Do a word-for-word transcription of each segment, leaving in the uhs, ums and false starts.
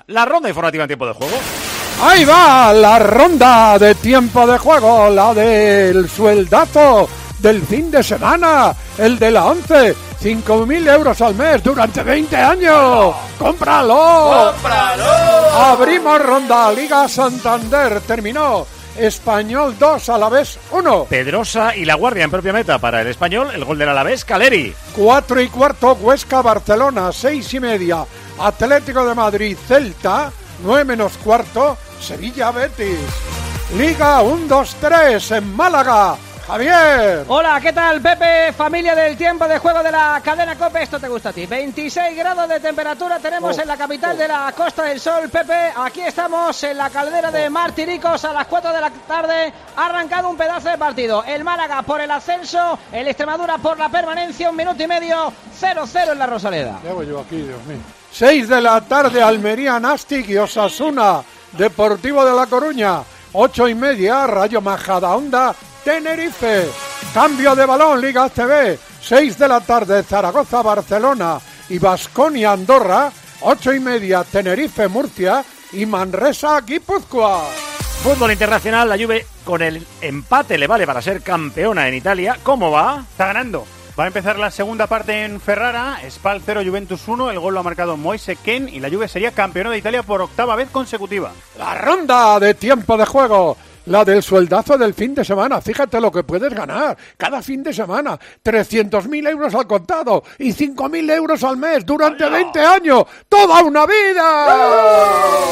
la ronda informativa en tiempo de juego. Ahí va la ronda de tiempo de juego, la del sueldazo del fin de semana, el de la once, cinco mil euros al mes durante veinte años. ¡Cómpralo! ¡Cómpralo! Abrimos ronda, Liga Santander, terminó. Español dos, Alavés uno. Pedrosa y La Guardia en propia meta para el Español, el gol del Alavés, Caleri. Cuatro y cuarto, Huesca, Barcelona, seis y media, Atlético de Madrid, Celta, nueve menos cuarto, Sevilla, Betis. Liga uno dos tres en Málaga. Javier. Hola, ¿qué tal, Pepe? Familia del tiempo de juego de la cadena COPE, esto te gusta a ti. veintiséis grados de temperatura tenemos oh, en la capital oh. de la Costa del Sol, Pepe. Aquí estamos en la caldera de Martiricos a las cuatro de la tarde. Ha arrancado un pedazo de partido. El Málaga por el ascenso, el Extremadura por la permanencia, un minuto y medio, cero cero en la Rosaleda. ¿Qué hago yo aquí, Dios mío? seis de la tarde, Almería, Nastic y Osasuna, Deportivo de La Coruña. ocho y media, Rayo Majadahonda, Tenerife. Cambio de balón, Liga A C B. seis de la tarde, Zaragoza, Barcelona y Baskonia, Andorra. ocho y media, Tenerife, Murcia y Manresa, Guipúzcoa. Fútbol internacional, la Juve con el empate le vale para ser campeona en Italia. ¿Cómo va? Está ganando. Va a empezar la segunda parte en Ferrara. Spal cero, Juventus uno. El gol lo ha marcado Moise Kean y la Juve sería campeona de Italia por octava vez consecutiva. La ronda de tiempo de juego. La del sueldazo del fin de semana. Fíjate lo que puedes ganar cada fin de semana. trescientos mil euros al contado y cinco mil euros al mes durante ¡Hola! veinte años. ¡Toda una vida!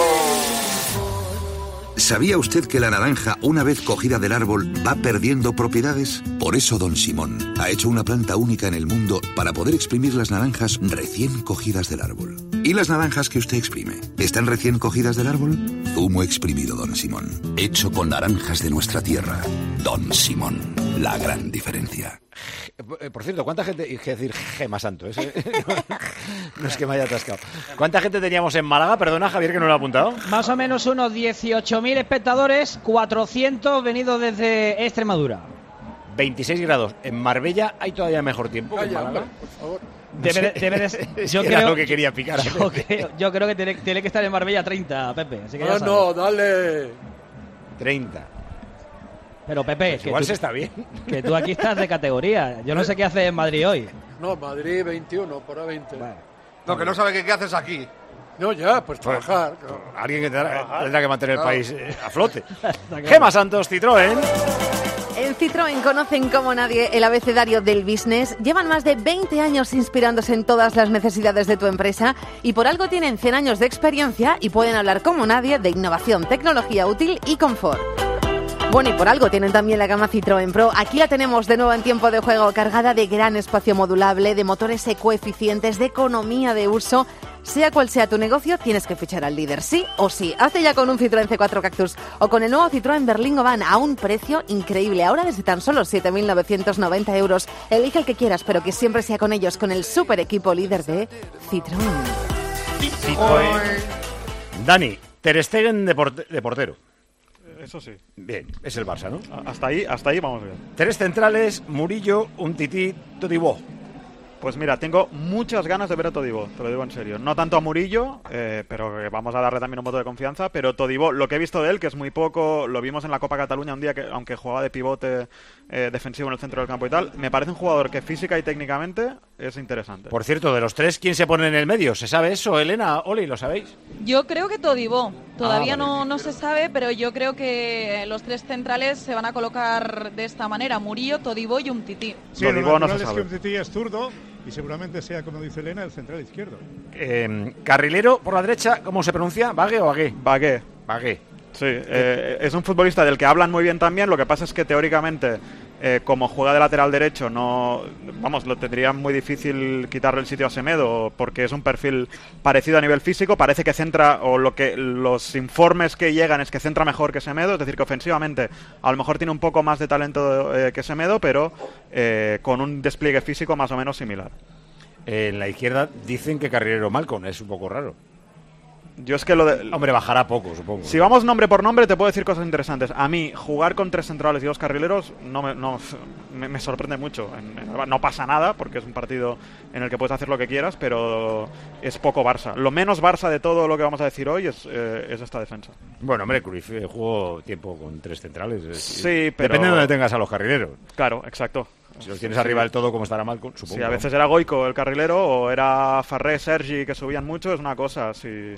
¿Sabía usted que la naranja, una vez cogida del árbol, va perdiendo propiedades? Por eso Don Simón ha hecho una planta única en el mundo para poder exprimir las naranjas recién cogidas del árbol. ¿Y las naranjas que usted exprime? ¿Están recién cogidas del árbol? Zumo exprimido Don Simón. Hecho con naranjas de nuestra tierra. Don Simón. La gran diferencia. Por cierto, ¿cuánta gente? Es decir, Gema Santo, ¿eh? No es que me haya atascado. ¿Cuánta gente teníamos en Málaga? Perdona, Javier, que no lo ha apuntado. Más o menos unos dieciocho mil espectadores, cuatrocientos venidos desde Extremadura. veintiséis grados. En Marbella hay todavía mejor tiempo que en Málaga. Por favor. Debe, no sé. debe de, yo creo, era lo que quería picar. Yo creo, yo creo que tiene, tiene que estar en Marbella treinta, Pepe. Así que no, ya no, dale. treinta. Pero Pepe, pues que igual tú, se está bien. Que tú aquí estás de categoría. Yo no sé qué haces en Madrid hoy. No, Madrid veintiuno, por A veinte. Bueno. No, que no sabe qué, qué haces aquí. No, ya, pues trabajar. Pues, claro. Alguien que tendrá, tendrá que mantener claro. el país eh, a flote. Gema Santos, Citroën. En Citroën conocen como nadie el abecedario del business. Llevan más de veinte años inspirándose en todas las necesidades de tu empresa y por algo tienen cien años de experiencia y pueden hablar como nadie de innovación, tecnología útil y confort. Bueno, y por algo tienen también la gama Citroën Pro. Aquí la tenemos de nuevo en tiempo de juego, cargada de gran espacio modulable, de motores ecoeficientes, de economía de uso. Sea cual sea tu negocio, tienes que fichar al líder, sí o sí. Hazte ya con un Citroën C cuatro Cactus o con el nuevo Citroën Berlingo Van a un precio increíble. Ahora desde tan solo siete mil novecientos noventa euros. Elige el que quieras, pero que siempre sea con ellos, con el super equipo líder de Citroën. Citroën. Dani, Ter Stegen de, porte- de portero. Eso sí. Bien, es el Barça, ¿no? Hasta ahí, hasta ahí vamos bien. Tres centrales, Murillo, Umtiti, Todibo. Pues mira, tengo muchas ganas de ver a Todibo, te lo digo en serio. No tanto a Murillo, eh, pero que vamos a darle también un voto de confianza. Pero Todibo, lo que he visto de él, que es muy poco, lo vimos en la Copa Cataluña un día, que aunque jugaba de pivote eh, defensivo en el centro del campo y tal, me parece un jugador que física y técnicamente es interesante. Por cierto, de los tres, ¿quién se pone en el medio? ¿Se sabe eso, Elena? Oli, ¿lo sabéis? Yo creo que Todibo. Todavía ah, vale. no, no se sabe, pero yo creo que los tres centrales se van a colocar de esta manera: Murillo, Todibo y Umtiti. Sí, Todibo no se es sabe. Que Umtiti es zurdo y seguramente sea, como dice Elena, el central izquierdo. Eh, carrilero por la derecha, ¿cómo se pronuncia? ¿Bague o Bagué? Bagué. Bagué. Sí, eh, es un futbolista del que hablan muy bien también. Lo que pasa es que teóricamente, eh, como juega de lateral derecho, no, vamos, lo tendría muy difícil quitarle el sitio a Semedo, porque es un perfil parecido a nivel físico. Parece que centra, o lo que los informes que llegan es que centra mejor que Semedo, es decir, que ofensivamente a lo mejor tiene un poco más de talento eh, que Semedo, pero eh, con un despliegue físico más o menos similar. Eh, en la izquierda dicen que carrilero Malcolm, es un poco raro. Yo es que lo de... Hombre, bajará poco, supongo. Si vamos nombre por nombre, te puedo decir cosas interesantes. A mí, jugar con tres centrales y dos carrileros no me, no, me, me sorprende mucho. En, en, no pasa nada, porque es un partido en el que puedes hacer lo que quieras, pero es poco Barça. Lo menos Barça de todo lo que vamos a decir hoy es, eh, es esta defensa. Bueno, hombre, Cruyff eh, jugó tiempo con tres centrales. Es, sí, pero... Depende de donde tengas a los carrileros. Claro, exacto. Si los tienes arriba del todo, como estará Malcom, supongo. Sí, a veces era Goico el carrilero, o era Farré, Sergi, que subían mucho, es una cosa. Si...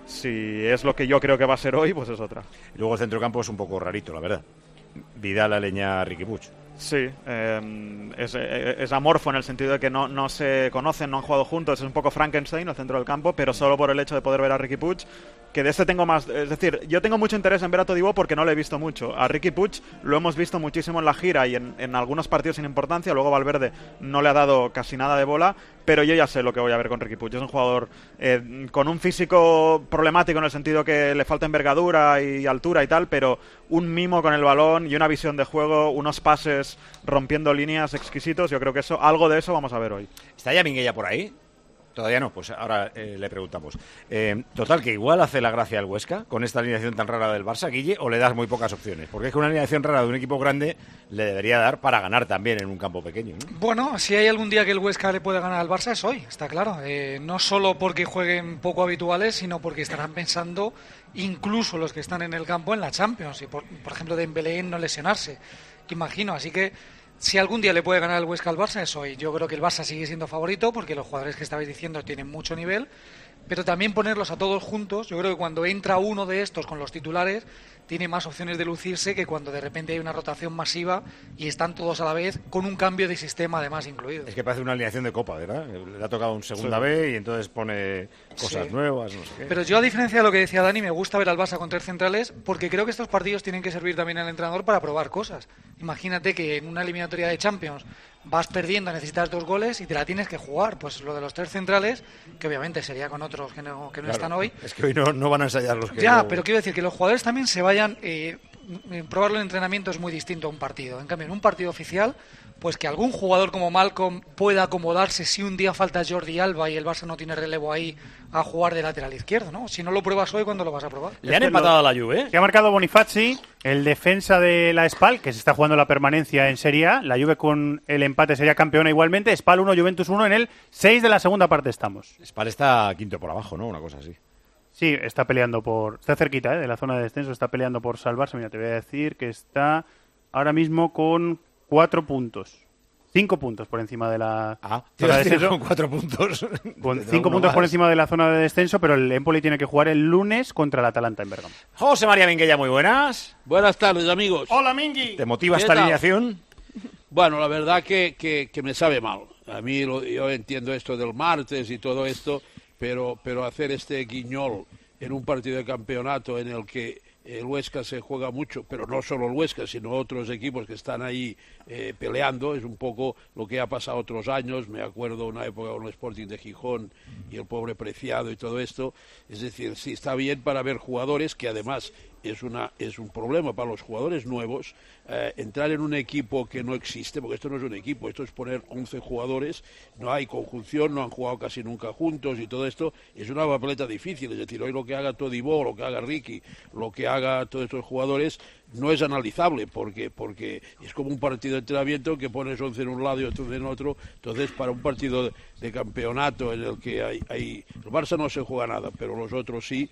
Si es lo que yo creo que va a ser hoy, pues es otra. Y luego el centrocampo es un poco rarito, la verdad. Vidal, Aleñá, Riqui Puig. Sí, eh, es, es amorfo en el sentido de que no, no se conocen, no han jugado juntos. Es un poco Frankenstein, el centro del campo, pero solo por el hecho de poder ver a Riqui Puig, que de este tengo más... Es decir, yo tengo mucho interés en ver a Todibo porque no lo he visto mucho. A Riqui Puig lo hemos visto muchísimo en la gira y en, en algunos partidos sin importancia. Luego Valverde no le ha dado casi nada de bola, pero yo ya sé lo que voy a ver con Riqui Puig. Es un jugador eh, con un físico problemático en el sentido que le falta envergadura y altura y tal, pero un mimo con el balón y una visión de juego, unos pases rompiendo líneas exquisitos. Yo creo que eso, algo de eso vamos a ver hoy. ¿Está ya Minguella por ahí? Todavía no, pues ahora eh, le preguntamos. Eh, total, que igual hace la gracia al Huesca con esta alineación tan rara del Barça, Guille, o le das muy pocas opciones. Porque es que una alineación rara de un equipo grande le debería dar para ganar también en un campo pequeño, ¿no? Bueno, si hay algún día que el Huesca le puede ganar al Barça es hoy, está claro. Eh, no solo porque jueguen poco habituales, sino porque estarán pensando, incluso los que están en el campo, en la Champions. Y por, por ejemplo, Dembélé en no lesionarse, imagino. Así que si algún día le puede ganar el Huesca al Barça es hoy. Yo creo que el Barça sigue siendo favorito porque los jugadores que estabais diciendo tienen mucho nivel, pero también ponerlos a todos juntos. Yo creo que cuando entra uno de estos con los titulares tiene más opciones de lucirse que cuando de repente hay una rotación masiva y están todos a la vez con un cambio de sistema además incluido. Es que parece una alineación de Copa, ¿verdad? Le ha tocado un segunda sí. B y entonces pone cosas sí. nuevas, no sé qué. Pero yo, a diferencia de lo que decía Dani, me gusta ver al Barça con tres centrales porque creo que estos partidos tienen que servir también al entrenador para probar cosas. Imagínate que en una eliminatoria de Champions vas perdiendo, necesitas dos goles y te la tienes que jugar. Pues lo de los tres centrales, que obviamente sería con otros que no, que no claro, están hoy. Es que hoy no, no van a ensayar los que... Ya, luego... pero quiero decir que los jugadores también se vayan... Eh, probarlo en entrenamiento es muy distinto a un partido. En cambio, en un partido oficial, pues que algún jugador como Malcom pueda acomodarse si un día falta Jordi Alba y el Barça no tiene relevo ahí a jugar de lateral izquierdo, ¿no? Si no lo pruebas hoy, ¿cuándo lo vas a probar? Le han empatado a la Juve, ¿eh? Que ha marcado Bonifazi, el defensa de la Spal, que se está jugando la permanencia en Serie A. La Juve con el empate sería campeona igualmente. Spal uno, Juventus uno, en el seis de la segunda parte estamos. Spal está quinto por abajo, ¿no? Una cosa así. Sí, está peleando por... Está cerquita, ¿eh? De la zona de descenso, está peleando por salvarse. Mira, te voy a decir que está ahora mismo con cuatro puntos. Cinco puntos por encima de la ah, zona de descenso. Con cuatro puntos. Con cinco puntos más por encima de la zona de descenso, pero el Empoli tiene que jugar el lunes contra el Atalanta en Bergamo. José María Minguella, muy buenas. Buenas tardes, amigos. Hola, Mingui. ¿Te motiva esta alineación? Bueno, la verdad que, que, que me sabe mal. A mí lo, yo entiendo esto del martes y todo esto, pero, pero hacer este guiñol en un partido de campeonato en el que el Huesca se juega mucho, pero no solo el Huesca, sino otros equipos que están ahí eh, peleando, es un poco lo que ha pasado otros años. Me acuerdo una época con el Sporting de Gijón y el pobre Preciado y todo esto. Es decir, sí, está bien para ver jugadores, que además es una es un problema para los jugadores nuevos, eh, entrar en un equipo que no existe, porque esto no es un equipo, esto es poner once jugadores, no hay conjunción, no han jugado casi nunca juntos y todo esto, es una papeleta difícil. Es decir, hoy lo que haga Todibo, lo que haga Ricky, lo que haga todos estos jugadores no es analizable, porque porque es como un partido de entrenamiento que pones once en un lado y otro en otro. Entonces, para un partido de, de campeonato en el que hay, hay el Barça no se juega nada, pero los otros sí,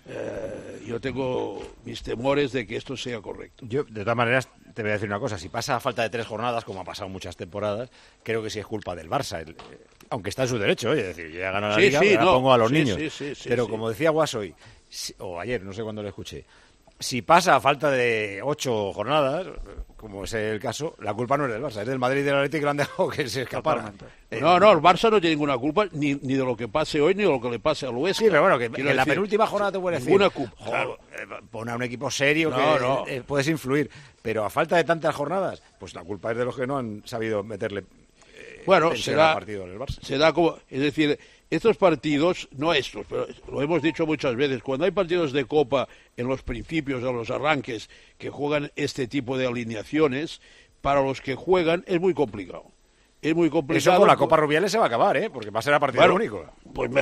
eh, yo tengo mis temores de que esto sea correcto. Yo, de todas maneras, te voy a decir una cosa. Si pasa a falta de tres jornadas, como ha pasado muchas temporadas, creo que sí es culpa del Barça. El, aunque está en su derecho, oye, es decir, yo ya ganado la sí, Liga, sí, la no. pongo a los sí, niños. Sí, sí, sí, pero sí. como decía Guas hoy, o ayer, no sé cuándo lo escuché, si pasa a falta de ocho jornadas, como es el caso, la culpa no es del Barça, es del Madrid y del Atlético que lo han dejado que se escapara. Eh, no, no, el Barça no tiene ninguna culpa ni, ni de lo que pase hoy ni de lo que le pase al Huesca. Sí, pero bueno, que, que en la decir, penúltima jornada te puede decir, ninguna culpa, joder, claro. eh, pon a un equipo serio no, que no. Eh, puedes influir, pero a falta de tantas jornadas, pues la culpa es de los que no han sabido meterle eh, bueno, será, partido en el Barça. Será como, es decir, estos partidos, no estos, pero lo hemos dicho muchas veces, cuando hay partidos de Copa en los principios, en los arranques, que juegan este tipo de alineaciones, para los que juegan es muy complicado. Es muy complicado. Eso con la Copa Rubiales se va a acabar, ¿eh? Porque va a ser a partido bueno, único. Pues mejor,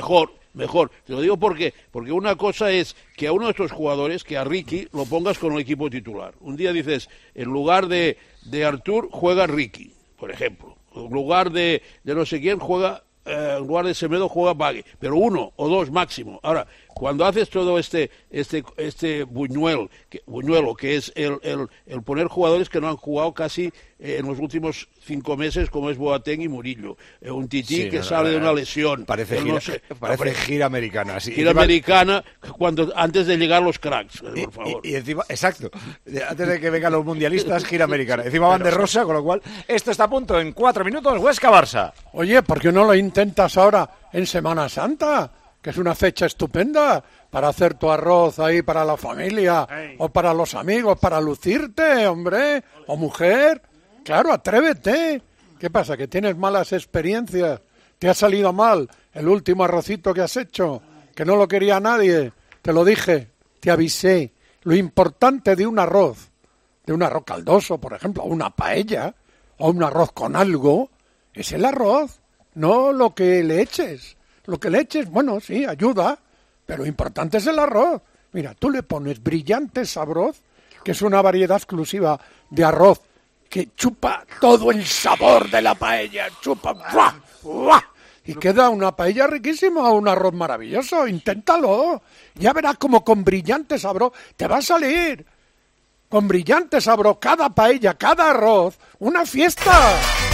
mejor. Te lo digo porque, porque una cosa es que a uno de estos jugadores, que a Ricky, lo pongas con el equipo titular. Un día dices, en lugar de, de Artur, juega Ricky, por ejemplo. En lugar de, de no sé quién, juega, eh, en lugar de Semedo, juega Bagui. Pero uno o dos máximo. Ahora, cuando haces todo este este este buñuelo, que, buñuelo, que es el, el, el poner jugadores que no han jugado casi eh, en los últimos cinco meses, como es Boateng y Murillo, eh, un Tití sí, que no, sale no, de una lesión, parece el gira, no sé, parece hombre, gira americana, sí. gira encima, americana cuando antes de llegar los cracks, por y, favor. Y, y encima, exacto, antes de que vengan los mundialistas, gira americana. Encima van de rosa, con lo cual esto está a punto en cuatro minutos. Huesca-Barça. Oye, ¿por qué no lo intentas ahora en Semana Santa? Que es una fecha estupenda para hacer tu arroz ahí para la familia, hey, o para los amigos, para lucirte, hombre, o mujer. Claro, atrévete. ¿Qué pasa? ¿Que tienes malas experiencias? ¿Te ha salido mal el último arrocito que has hecho? Que no lo quería nadie. Te lo dije, te avisé. Lo importante de un arroz, de un arroz caldoso, por ejemplo, o una paella, o un arroz con algo, es el arroz, no lo que le eches. Lo que le eches, bueno, sí, ayuda, pero lo importante es el arroz. Mira, tú le pones brillante sabroz, que es una variedad exclusiva de arroz que chupa todo el sabor de la paella, chupa, ¡buah! ¡buah! Y queda una paella riquísima, un arroz maravilloso. Inténtalo, ya verás como con brillante sabroz te va a salir. Con brillante sabroz, cada paella, cada arroz, una fiesta.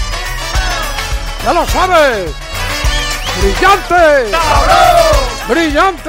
¡Ya lo sabes! ¡Brillante! ¡Sabrón! ¡Brillante!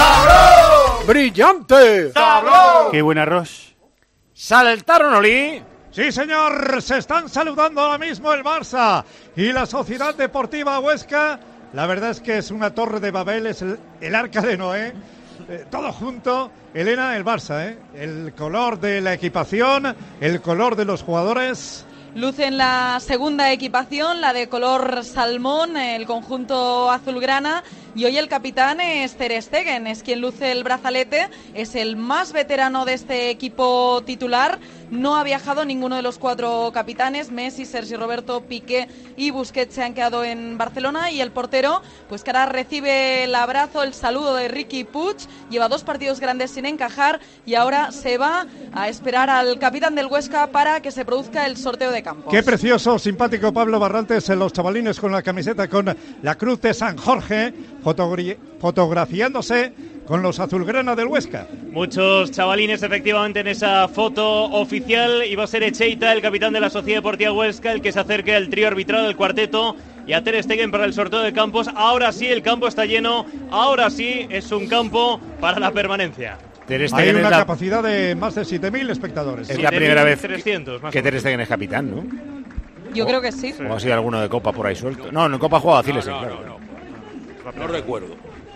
¡Sabrón! ¡Brillante! ¡Sabrón! ¡Qué buen arroz! ¿Saltaron, Oli? Sí, señor, se están saludando ahora mismo el Barça y la Sociedad Deportiva Huesca. La verdad es que es una torre de Babel, es el, el arca de Noé. Eh, todo junto, Elena, el Barça, ¿eh? El color de la equipación, el color de los jugadores. Luce en la segunda equipación, la de color salmón, el conjunto azulgrana, y hoy el capitán es Ter Stegen, es quien luce el brazalete, es el más veterano de este equipo titular. No ha viajado ninguno de los cuatro capitanes, Messi, Sergi Roberto, Piqué y Busquets se han quedado en Barcelona, y el portero, pues que ahora recibe el abrazo, el saludo de Riqui Puig, lleva dos partidos grandes sin encajar y ahora se va a esperar al capitán del Huesca para que se produzca el sorteo de campos. Qué precioso, simpático Pablo Barrantes en los chavalines con la camiseta con la cruz de San Jorge, fotogra- fotografiándose con los azulgrana del Huesca. Muchos chavalines efectivamente en esa foto oficial, y va a ser Echeita, el capitán de la Sociedad Deportiva Huesca, el que se acerque al trío arbitral del cuarteto y a Ter Stegen para el sorteo de campos. Ahora sí el campo está lleno, ahora sí es un campo para la permanencia. Hay una la... capacidad de más de siete mil espectadores. Es la primera vez trescientos, más que Ter Stegen es capitán, ¿no? Yo o, creo que sí. O ha sido alguno de Copa por ahí suelto. No, en Copa jugaba Cilesen, no, no, claro. No, no. no recuerdo.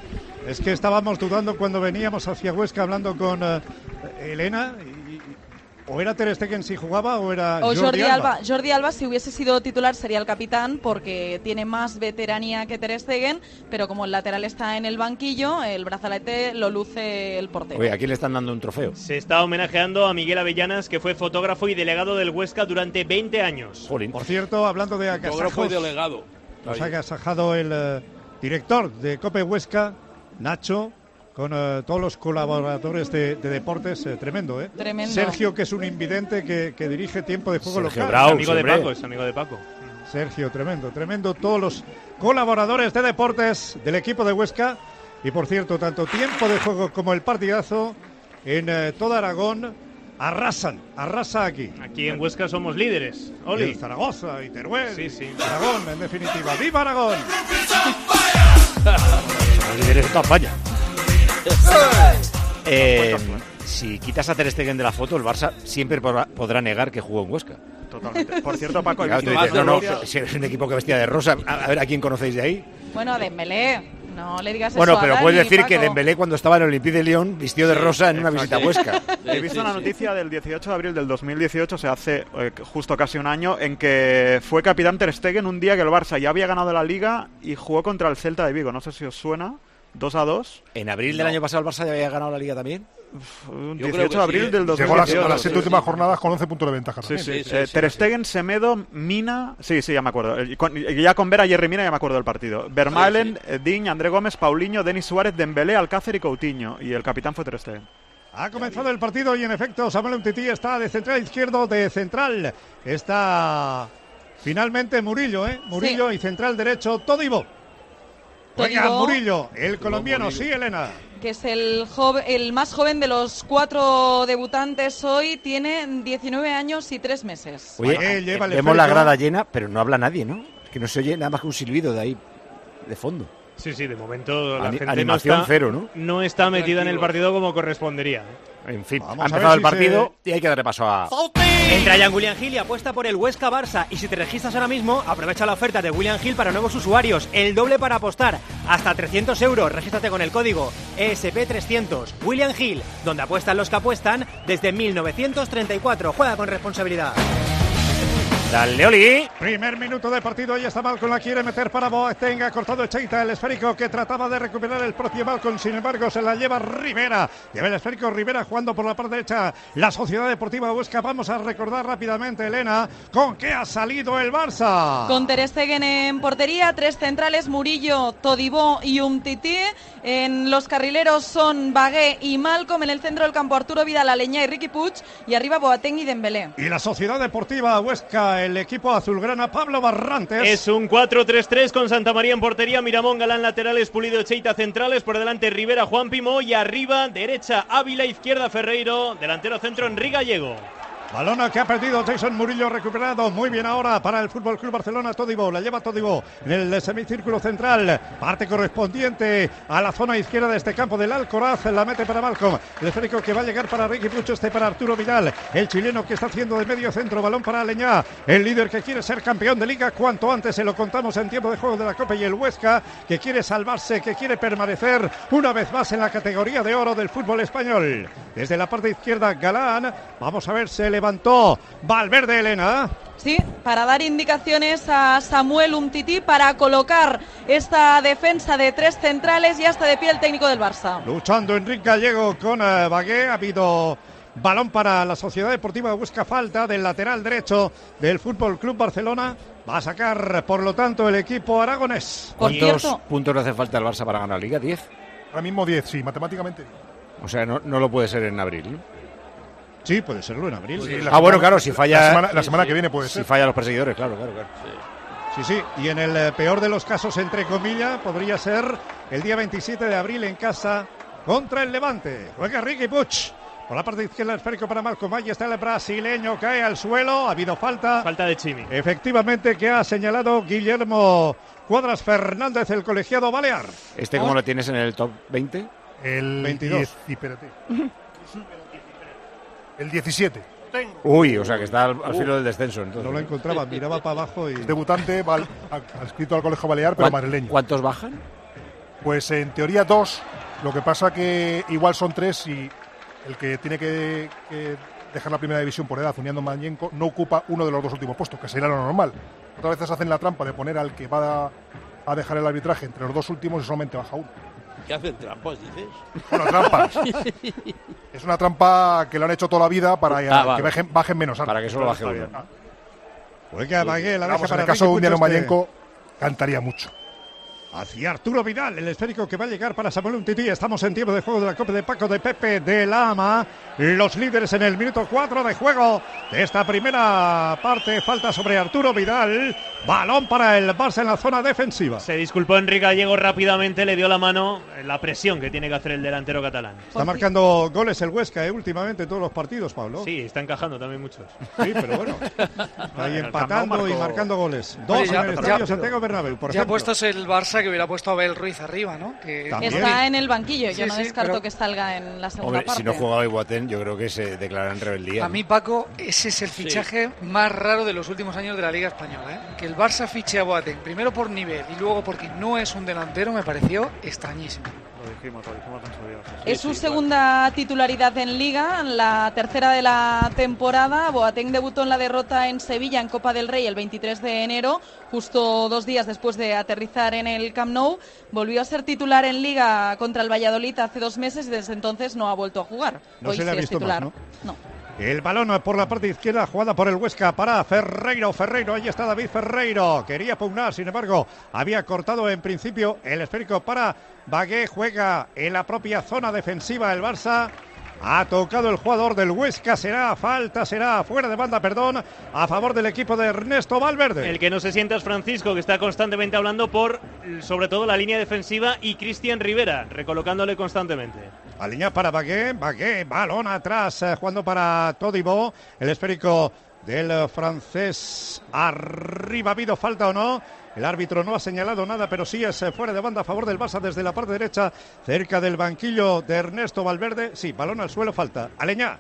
Es que estábamos dudando cuando veníamos hacia Huesca hablando con uh, Elena. Y, o era Ter Stegen si jugaba o era o Jordi, Jordi Alba. Alba. Jordi Alba, si hubiese sido titular, sería el capitán porque tiene más veteranía que Ter Stegen, pero como el lateral está en el banquillo, el brazalete lo luce el portero. Oye, ¿a quién le están dando un trofeo? Se está homenajeando a Miguel Avellanas, que fue fotógrafo y delegado del Huesca durante veinte años. Jolín. Por cierto, hablando de agasajos, fotógrafo y delegado. Nos ha agasajado el uh, director de COPE Huesca, Nacho, con uh, todos los colaboradores de, de deportes, eh, tremendo, ¿eh? Tremendo. Sergio, que es un invidente que, que dirige Tiempo de Juego Sergio Local. Brau, es amigo hombre. de Paco, es amigo de Paco. Sergio, tremendo, tremendo. Todos los colaboradores de deportes del equipo de Huesca. Y por cierto, tanto Tiempo de Juego como el partidazo en eh, todo Aragón arrasan, arrasa aquí. Aquí en Huesca somos líderes. Oli. Y Zaragoza y Teruel. Sí, sí. Aragón, en definitiva. ¡Viva Aragón! Los líderes de toda España. Eh, si quitas a Ter Stegen de la foto, el Barça siempre podrá, podrá negar que jugó en Huesca. Totalmente. Por cierto, Paco, Claro, tú dices, no, no, si es un equipo que vestía de rosa, a, a ver a quién conocéis de ahí. Bueno, Dembélé, no le digas Bueno, eso pero a puedes Dani, decir Paco. que Dembélé, cuando estaba en el Olympique de Lyon, vistió de rosa en una visita a Huesca. He visto una noticia del dieciocho de abril del dos mil dieciocho, se hace eh, justo casi un año, en que fue capitán Ter Stegen un día que el Barça ya había ganado la Liga y jugó contra el Celta de Vigo. No sé si os suena. dos a dos. ¿En abril del No. año pasado el Barça ya había ganado la Liga también? Un Yo creo dieciocho que de abril sí, del dos mil Llegó a las, dieciocho. a las siete sí, últimas sí. jornadas con once puntos de ventaja. Sí, también. sí. Sí, sí, Eh, sí, Ter sí. Stegen, Semedo, Mina... Sí, sí, ya me acuerdo. Y con- y ya con Vera, Jerry Mina ya me acuerdo del partido. Vermaelen, eh, Digne, André Gómez, Paulinho, Denis Suárez, Dembélé, Alcácer y Coutinho. Y el capitán fue Ter Stegen. Ha comenzado el partido y en efecto Samuel Umtiti está de central izquierdo, de central está finalmente Murillo, ¿eh? Murillo y central derecho Todibo. Juega Todibo. Murillo, el colombiano, sí, Elena. Que es el, jove- el más joven de los cuatro debutantes hoy, tiene diecinueve años y tres meses. Oye, Vale, lleva el vemos la esférico. grada llena, pero no habla nadie, ¿no? Es que no se oye nada más que un silbido de ahí, de fondo. Sí, sí, de momento la Ani- gente animación no está, cero, ¿no? no está metida en el partido como correspondería. ¿eh? En fin, Vamos ha a empezado ver el si partido y hay que darle paso a... Entra ya en William Hill y apuesta por el Huesca Barça. Y si te registras ahora mismo, aprovecha la oferta de William Hill para nuevos usuarios. El doble para apostar. Hasta trescientos euros. Regístrate con el código E S P trescientos. William Hill, donde apuestan los que apuestan desde mil novecientos treinta y cuatro. Juega con responsabilidad. ¡Dale, Oli! Primer minuto de partido y está Malcom, la quiere meter para Boateng, ha cortado Cheita, el esférico que trataba de recuperar el propio Malcom, sin embargo se la lleva Rivera, lleva el esférico Rivera jugando por la parte derecha, la Sociedad Deportiva Huesca. Vamos a recordar rápidamente, Elena, con qué ha salido el Barça. Con Ter Stegen en portería, tres centrales, Murillo, Todibo y Umtiti. En los carrileros son Bagué y Malcom. En el centro del campo, Arturo Vidal, Aleñá y Riqui Puig. Y arriba Boateng y Dembélé. Y la Sociedad Deportiva Huesca, el equipo azulgrana, Pablo Barrantes. Es un cuatro tres tres con Santa María en portería, Miramón, Galán laterales, Pulido, Cheita centrales, por delante Rivera, Juan Pimó y arriba, derecha Ávila, izquierda Ferreiro, delantero centro Enrique Gallego. Balona que ha perdido Jason Murillo, recuperado muy bien ahora para el Fútbol Club Barcelona. Todibo, la lleva Todibo en el semicírculo central, parte correspondiente a la zona izquierda de este campo del Alcoraz, la mete para Malcom, el esférico que va a llegar para Riqui Puig, este para Arturo Vidal, el chileno que está haciendo de medio centro, balón para Aleñá, el líder que quiere ser campeón de Liga cuanto antes, se lo contamos en tiempo de juego de la Copa, y el Huesca que quiere salvarse, que quiere permanecer una vez más en la categoría de oro del fútbol español. Desde la parte izquierda Galán, vamos a ver, se levantó Valverde, Elena. Sí, para dar indicaciones a Samuel Umtiti para colocar esta defensa de tres centrales. Ya está de pie el técnico del Barça. Luchando Enrique Gallego con uh, Bagué, ha habido balón para la Sociedad Deportiva Huesca, falta del lateral derecho del Fútbol Club Barcelona. Va a sacar, por lo tanto, el equipo aragonés. ¿Cuántos puntos le hace falta al Barça para ganar la Liga? ¿diez? Ahora mismo diez, sí, matemáticamente. O sea, no, no lo puede ser en abril, ¿no? Sí, puede serlo en abril. Sí, la ah, semana- bueno, claro, si falla... La semana, la semana que viene puede Si ser. falla los perseguidores, claro, claro, claro. Sí, sí, y en el eh, peor de los casos, entre comillas, podría ser el día veintisiete de abril en casa contra el Levante. Juega Riqui Puig. Por la parte izquierda, esférico para Malcom. Ahí está el brasileño, cae al suelo. Ha habido falta. Falta de Chimi. Efectivamente, que ha señalado Guillermo Cuadras Fernández, el colegiado balear. ¿Este cómo lo tienes en el top veinte? El veintidós. diez, y espérate. El diecisiete. Uy, o sea que está al, al filo del descenso. Entonces. No lo encontraba, miraba para abajo y... Debutante, val, adscrito al Colegio Balear, pero ¿Cuán- madrileño. ¿Cuántos bajan? Pues en teoría dos, lo que pasa que igual son tres y el que tiene que, que dejar la primera división por edad, Uniendo Mañenco, no ocupa uno de los dos últimos puestos, que sería lo normal. Otras veces hacen la trampa de poner al que va a, a dejar el arbitraje entre los dos últimos y solamente baja uno. ¿Qué hacen trampas, dices? Bueno, trampas. Es una trampa que lo han hecho toda la vida para Ah, que vale. bajen, bajen menos. Para que solo baje uno. Juega Bagué, la deja Vamos, en para el caso de Riqui Uniano Puig, este. Mañenco, cantaría mucho. Hacia Arturo Vidal, el esférico que va a llegar para Samuel Umtiti. Estamos en tiempo de juego de la Copa de Paco de Pepe de Lama. Los líderes en el minuto cuatro de juego de esta primera parte. Falta sobre Arturo Vidal. Balón para el Barça en la zona defensiva. Se disculpó Enrique Gallego rápidamente, le dio la mano en la presión que tiene que hacer el delantero catalán. Está marcando goles el Huesca, ¿eh? Últimamente en todos los partidos, Pablo. Sí, está encajando también muchos. Sí, pero bueno. Está ahí En el empatando Camp Nou y marcó- marcando goles. Dos Oye, ya- en el ya- estadio Santiago Bernabéu, por ya ejemplo. puestos el Barça que hubiera puesto a Abel Ruiz arriba, ¿no? Que También. Está en el banquillo. Yo Sí, no sí, descarto pero- que salga en la segunda Hombre, parte. si no juega hoy Boateng, yo creo que se declara en rebeldía. A mí, Paco, ese es el fichaje más raro de los últimos años de la Liga Española, ¿eh? Que el Barça fiche a Boateng, primero por nivel y luego porque no es un delantero, me pareció extrañísimo. Lo dijimos, lo dijimos en su día. Sí, Es sí, su sí, segunda titularidad en Liga, la tercera de la temporada. Boateng debutó en la derrota en Sevilla en Copa del Rey el veintitrés de enero, justo dos días después de aterrizar en el Camp Nou. Volvió a ser titular en Liga contra el Valladolid hace dos meses y desde entonces no ha vuelto a jugar. No Hoy se le ha sí es visto titular. más, ¿no? No. El balón por la parte izquierda, jugada por el Huesca para Ferreiro. Ferreiro, ahí está David Ferreiro. Quería pugnar, sin embargo, había cortado en principio el esférico para Bagué. Juega en la propia zona defensiva el Barça. Ha tocado el jugador del Huesca, será falta, será fuera de banda, perdón, a favor del equipo de Ernesto Valverde. El que no se sienta es Francisco, que está constantemente hablando por, sobre todo, la línea defensiva, y Cristian Rivera, recolocándole constantemente. Alinea para Bagué, Bagué, balón atrás, eh, jugando para Todibo, el esférico del eh, francés arriba. ¿Ha habido falta o no? El árbitro no ha señalado nada, pero sí es eh, fuera de banda a favor del Barça desde la parte derecha, cerca del banquillo de Ernesto Valverde. Sí, balón al suelo, falta. Aleñá,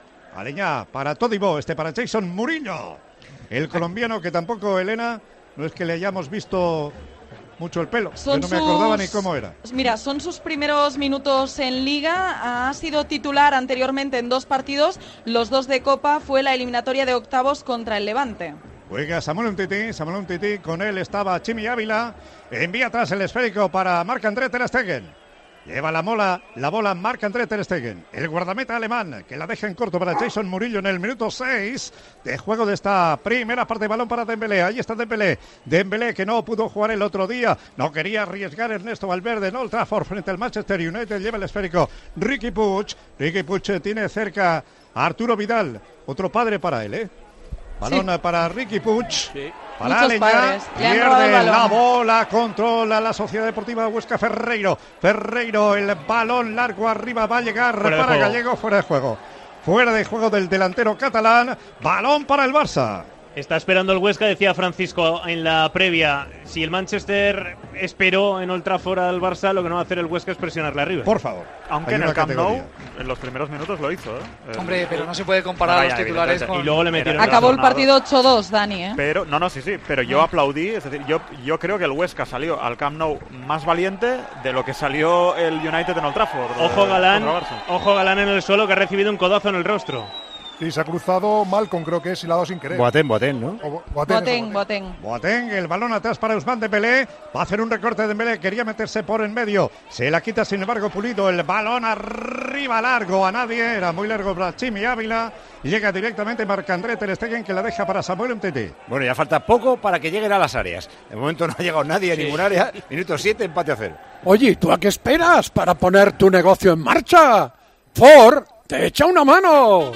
Aleñá para Todibo, este para Jason Murillo, el colombiano que tampoco, Elena, no es que le hayamos visto mucho el pelo, Son yo no me acordaba sus- ni cómo era. Mira, son sus primeros minutos en Liga. Ha sido titular anteriormente en dos partidos. Los dos de Copa fue la eliminatoria de octavos contra el Levante. Juega Samuel Umtiti, Samuel Umtiti, con él estaba Chimi Ávila, envía atrás el esférico para Marc-André ter Stegen. Lleva la mola, la bola Marc-André ter Stegen, el guardameta alemán, que la deja en corto para Jason Murillo en el minuto seis de juego de esta primera parte. Balón para Dembélé, ahí está Dembélé, Dembélé que no pudo jugar el otro día, no quería arriesgar Ernesto Valverde en Old Trafford frente al Manchester United. Lleva el esférico Riqui Puig, Riqui Puig tiene cerca a Arturo Vidal, otro padre para él, ¿eh? Balón Sí. para Riqui Puig. Para Muchos Aleñá, padres. Le han robado el pierde balón. la bola, controla la Sociedad Deportiva Huesca. Ferreiro, Ferreiro, el balón largo arriba, va a llegar Fuera de para juego. Gallego, fuera de juego. Fuera de juego del delantero catalán, balón para el Barça. Está esperando el Huesca, decía Francisco en la previa. Si el Manchester esperó en Old Trafford al Barça, lo que no va a hacer el Huesca es presionarle arriba. Por favor. Aunque Hay en una el Camp Nou, categoría. en los primeros minutos lo hizo, ¿eh? Eh, Hombre, pero no se puede comparar a los Vaya, titulares evidentemente. con... Y luego le metieron Acabó el razonado. partido ocho dos, Dani, ¿eh? Pero, no, no, sí, sí, pero yo aplaudí, es decir, yo, yo creo que el Huesca salió al Camp Nou más valiente de lo que salió el United en Old Trafford. Ojo eh, Galán, contra Barça. ojo Galán en el suelo, que ha recibido un codazo en el rostro. Sí, se ha cruzado Malcolm, creo que es, y la ha dado sin querer. Boateng, Boateng, ¿no? O Bo- Boateng, Boateng, eso, Boateng. Boateng, el balón atrás para Ousmane Dembélé, va a hacer un recorte de Dembélé, quería meterse por en medio, se la quita sin embargo Pulido, el balón arriba largo a nadie, era muy largo para Chimi Ávila, y llega directamente Marc-André ter Stegen, que la deja para Samuel Umtiti. Bueno, ya falta poco para que lleguen a las áreas. De momento no ha llegado nadie a ninguna área. Minuto siete, empate a cero. Oye, ¿tú a qué esperas para poner tu negocio en marcha? Ford te echa una mano.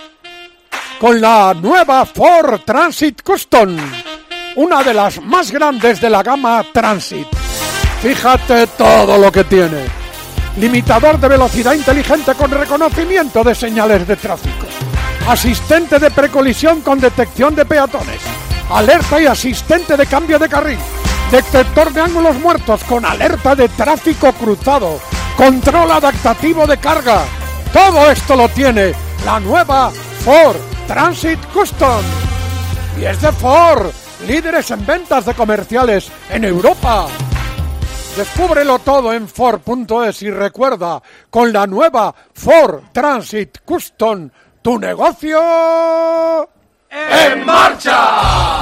Con la nueva Ford Transit Custom, una de las más grandes de la gama Transit. Fíjate todo lo que tiene. Limitador de velocidad inteligente con reconocimiento de señales de tráfico. Asistente de precolisión con detección de peatones. Alerta y asistente de cambio de carril. Detector de ángulos muertos con alerta de tráfico cruzado. Control adaptativo de carga. Todo esto lo tiene la nueva Ford Transit Custom. Y es de Ford, líderes en ventas de comerciales en Europa. Descúbrelo todo en Ford punto es y recuerda, con la nueva Ford Transit Custom, tu negocio en marcha.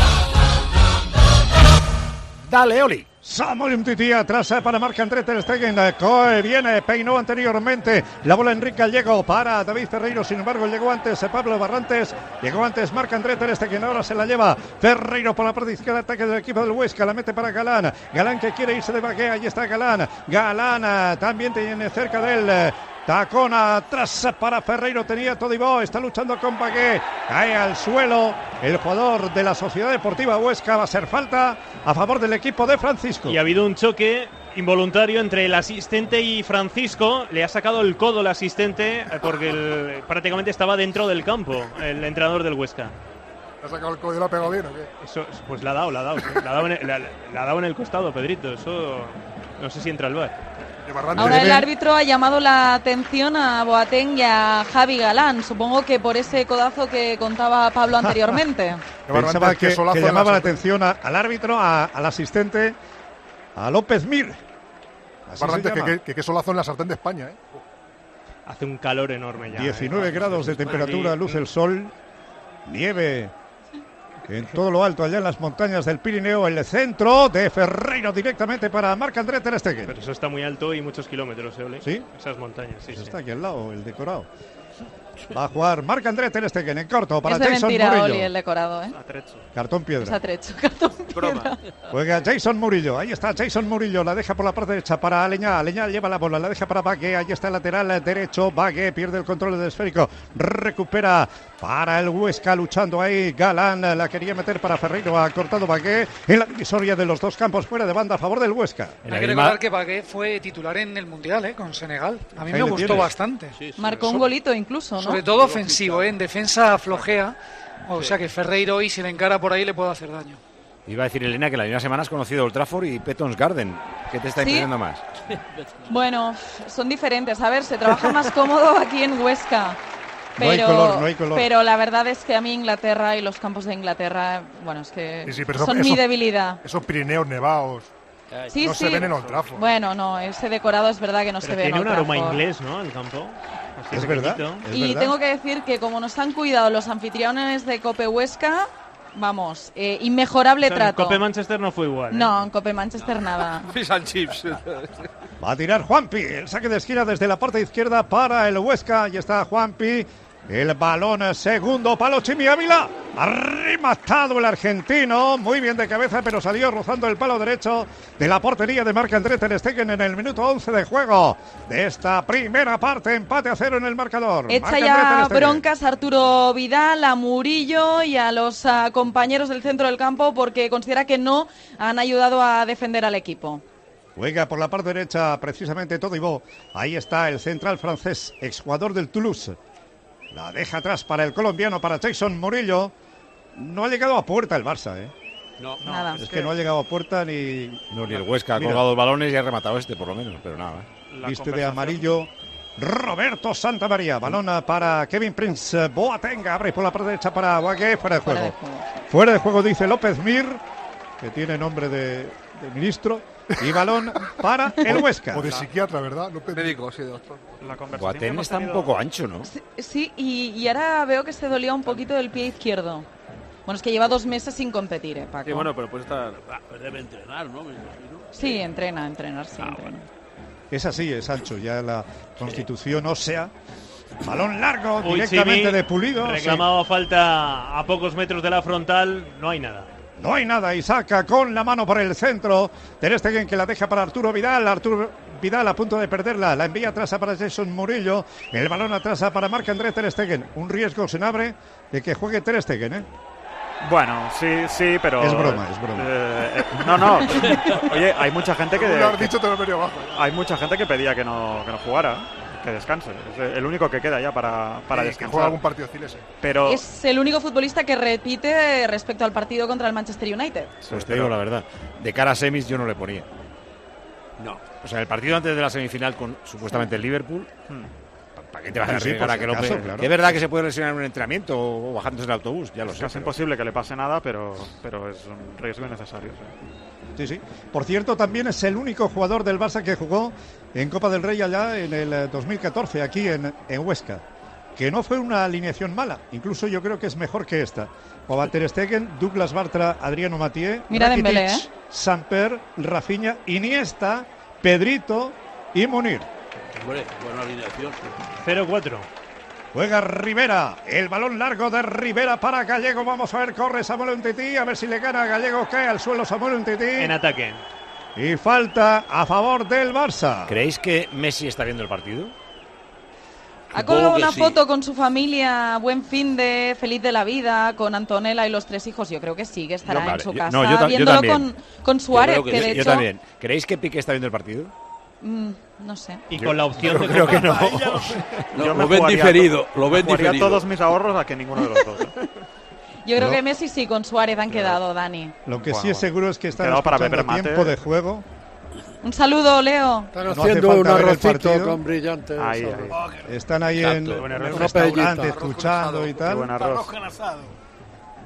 Dale, Oli. Samuel Umtiti atrás eh, para Marc-André ter Stegen, eh, Coe viene, peinó anteriormente la bola Enrique Gallego para David Ferreiro, sin embargo llegó antes eh, Pablo Barrantes, llegó antes Marc-André ter Stegen, ahora se la lleva Ferreiro por la parte izquierda, ataque del equipo del Huesca, la mete para Galán, Galán que quiere irse de Bagué, ahí está Galán, Galán eh, también tiene cerca de él eh, tacón atrás para Ferreiro, tenía Todibo, está luchando con Bagué, cae al suelo el jugador de la Sociedad Deportiva Huesca, va a ser falta a favor del equipo de Francisco. Y ha habido un choque involuntario entre el asistente y Francisco. Le ha sacado el codo el asistente eh, porque el- prácticamente estaba dentro del campo el entrenador del Huesca. ¿Le ha sacado el codo y lo ha pegado bien o qué? Eso, pues la ha dado, la ha dado. sí. La ha dado en el, la- la ha dado en el costado, Pedrito. Eso no sé si entra al bar. Ahora el árbitro ha llamado la atención a Boateng y a Javi Galán, supongo que por ese codazo que contaba Pablo anteriormente. Pensaba Qué que, solazo que en la llamaba la sorpresa. atención a- al árbitro, a- al asistente, a López Mir. Así Barrantes, que, que, que, que solazo en la sartén de España, ¿eh? Hace un calor enorme ya. diecinueve ¿eh? grados de temperatura, luce el sol, nieve en todo lo alto, allá en las montañas del Pirineo, el centro de Ferreiro directamente para Marc-André ter Stegen. Pero eso está muy alto y muchos kilómetros, ¿eh, Ole? ¿Sí? Esas montañas, sí, pues sí. Está aquí al lado, el decorado. Va a jugar Marc-André ter Stegen en corto para es de Jason mentira, Murillo. Oli, el decorado, ¿eh? Cartón piedra. Es atrecho, cartón piedra. Juega Jason Murillo, ahí está Jason Murillo, la deja por la parte derecha para Aleñá, Aleñá lleva la bola, la deja para Bagué, ahí está el lateral derecho, Bagué pierde el control del esférico, recupera para el Huesca, luchando ahí Galán, la quería meter para Ferreiro, ha cortado Bagué en la divisoria de los dos campos, fuera de banda a favor del Huesca. Hay que recordar que Bagué fue titular en el Mundial, ¿eh? Con Senegal, a mí ahí me gustó tienes. bastante. Sí, sí. Marcó un golito incluso, ¿no? Sobre todo ofensivo, ¿eh? En defensa flojea, o sea que Ferreiro hoy si le encara por ahí le puede hacer daño. Iba a decir, Elena, que la misma semana has conocido Old Trafford y Petons Garden. ¿Qué te está ¿Sí? impresionando más? Bueno, son diferentes. A ver, se trabaja más cómodo aquí en Huesca. Pero, no hay color, no hay color. Pero la verdad es que a mí Inglaterra y los campos de Inglaterra, bueno, es que sí, sí, pero son eso, mi debilidad. Esos Pirineos nevados sí, no sí. se ven en Old Trafford. Bueno, no, ese decorado es verdad que no pero se ve en tiene Old un aroma Trafford. inglés, ¿no? El campo. Así es verdad. Es y verdad. tengo que decir que como nos han cuidado los anfitriones de Cope Huesca, vamos, eh, inmejorable O sea, trato. En Cope Manchester no fue igual. ¿eh? No, en Cope Manchester nada. Fish and chips. Va a tirar Juanpi, el saque de esquina desde la parte izquierda para el Huesca. Ahí está Juanpi, el balón segundo palo, Chimi Ávila. Ha rematado el argentino, muy bien de cabeza, pero salió rozando el palo derecho de la portería de Marc-André ter Stegen en el minuto once de juego de esta primera parte. Empate a cero en el marcador. Echa ya broncas a Arturo Vidal, a Murillo y a los uh, compañeros del centro del campo porque considera que no han ayudado a defender al equipo. Juega por la parte derecha precisamente Todibo. Ahí está el central francés, exjugador del Toulouse. La deja atrás para el colombiano, para Jason Murillo. No ha llegado a puerta el Barça, ¿eh? No, nada. Es que no ha llegado a puerta ni... No, ni el Huesca ha Mira. colgado dos balones y ha rematado este, por lo menos, pero nada. ¿eh? Viste de amarillo Roberto Santamaría. Balón para Kevin Prince. Boateng abre por la parte derecha para Bagué. Fuera de juego. Fuera de juego, fuera de juego dice López Mir, que tiene nombre de, de ministro. Y balón para el Huesca. O de psiquiatra, ¿verdad? López Médico, sí, doctor. Boateng está un poco ancho, ¿no? Sí, sí y, y ahora veo que se dolía un poquito del pie izquierdo. Bueno, es que lleva dos meses sin competir, ¿eh, Paco? Sí, bueno, pero puede estar... Ah, pues debe entrenar, ¿no? Me imagino. Sí, entrena, entrenar, sí, Ah, entrena. bueno. Es así, es ancho. Ya la constitución ósea. Balón largo, Uy, directamente Chimi, de Pulido. reclamado falta a pocos metros de la frontal, no hay nada. No hay nada y saca con la mano por el centro. Ter Stegen que la deja para Arturo Vidal. Arturo Vidal a punto de perderla. La envía atrás para Jason Murillo. El balón atrás para Marc-André ter Stegen. Un riesgo se abre de que juegue Ter Stegen, ¿eh? Bueno, sí, sí, pero... Es broma, es broma. Eh, eh, no, no. Oye, hay mucha gente que... Como lo has dicho, te lo he venido abajo. Hay mucha gente que pedía que no, que no jugara, que descanse. Es el único que queda ya para, para Sí, descansar. que juega algún partido ese. Pero... Es el único futbolista que repite respecto al partido contra el Manchester United. Pues te digo la verdad, de cara a semis yo no le ponía. No. O sea, el partido antes de la semifinal con supuestamente el Liverpool, ¿para qué te vas a Sí, sí, arriesgar por a que si López? acaso, claro. Es verdad que se puede lesionar en un entrenamiento o bajándose en el autobús, ya lo Es sé. casi pero- imposible que le pase nada, pero, pero es un riesgo innecesario. Sí. Sí, sí. Por cierto, también es el único jugador del Barça que jugó en Copa del Rey allá en el eh, dos mil catorce, aquí en, en Huesca. Que no fue una alineación mala. Incluso yo creo que es mejor que esta. Jugaba Ter Stegen, Douglas Bartra, Adriano Mathieu, Mira Rakitic, Dembélé, ¿eh? Samper, Rafinha, Iniesta, Pedrito y Munir. Hombre, buena alineación. cero cuatro. Juega Rivera, el balón largo de Rivera para Gallego, vamos a ver, corre Samuel Umtiti, a ver si le gana a Gallego, cae al suelo Samuel Umtiti. En ataque. Y falta a favor del Barça. ¿Creéis que Messi está viendo el partido? Ha colgado que una sí. foto con su familia, buen fin de feliz de la vida, con Antonella y los tres hijos. Yo creo que sí, que estará Yo, vale, en su yo- casa, no, yo ta- yo viéndolo también. con, con Suárez, Yo creo que, que de sí. Yo hecho... también. ¿Creéis que Piqué está viendo el partido? mm, no sé. Y Yo- con la opción yo de creo que no. No, Yo me lo ven jugaría diferido, to- lo ven jugaría diferido. todos mis ahorros a que ninguno de los dos. ¿eh? Yo creo No. que Messi sí, con Suárez han quedado, Dani. Lo que Bueno, sí es seguro es que están quedado para escuchando beber mate. tiempo de juego. Un saludo, Leo. Están No hace haciendo falta un ver el arrocito partido. con brillante. Ahí, sabor. ahí. Están ahí en, Exacto. en Buen un arroz. restaurante Una paellita. escuchando y Qué tal. buen arroz.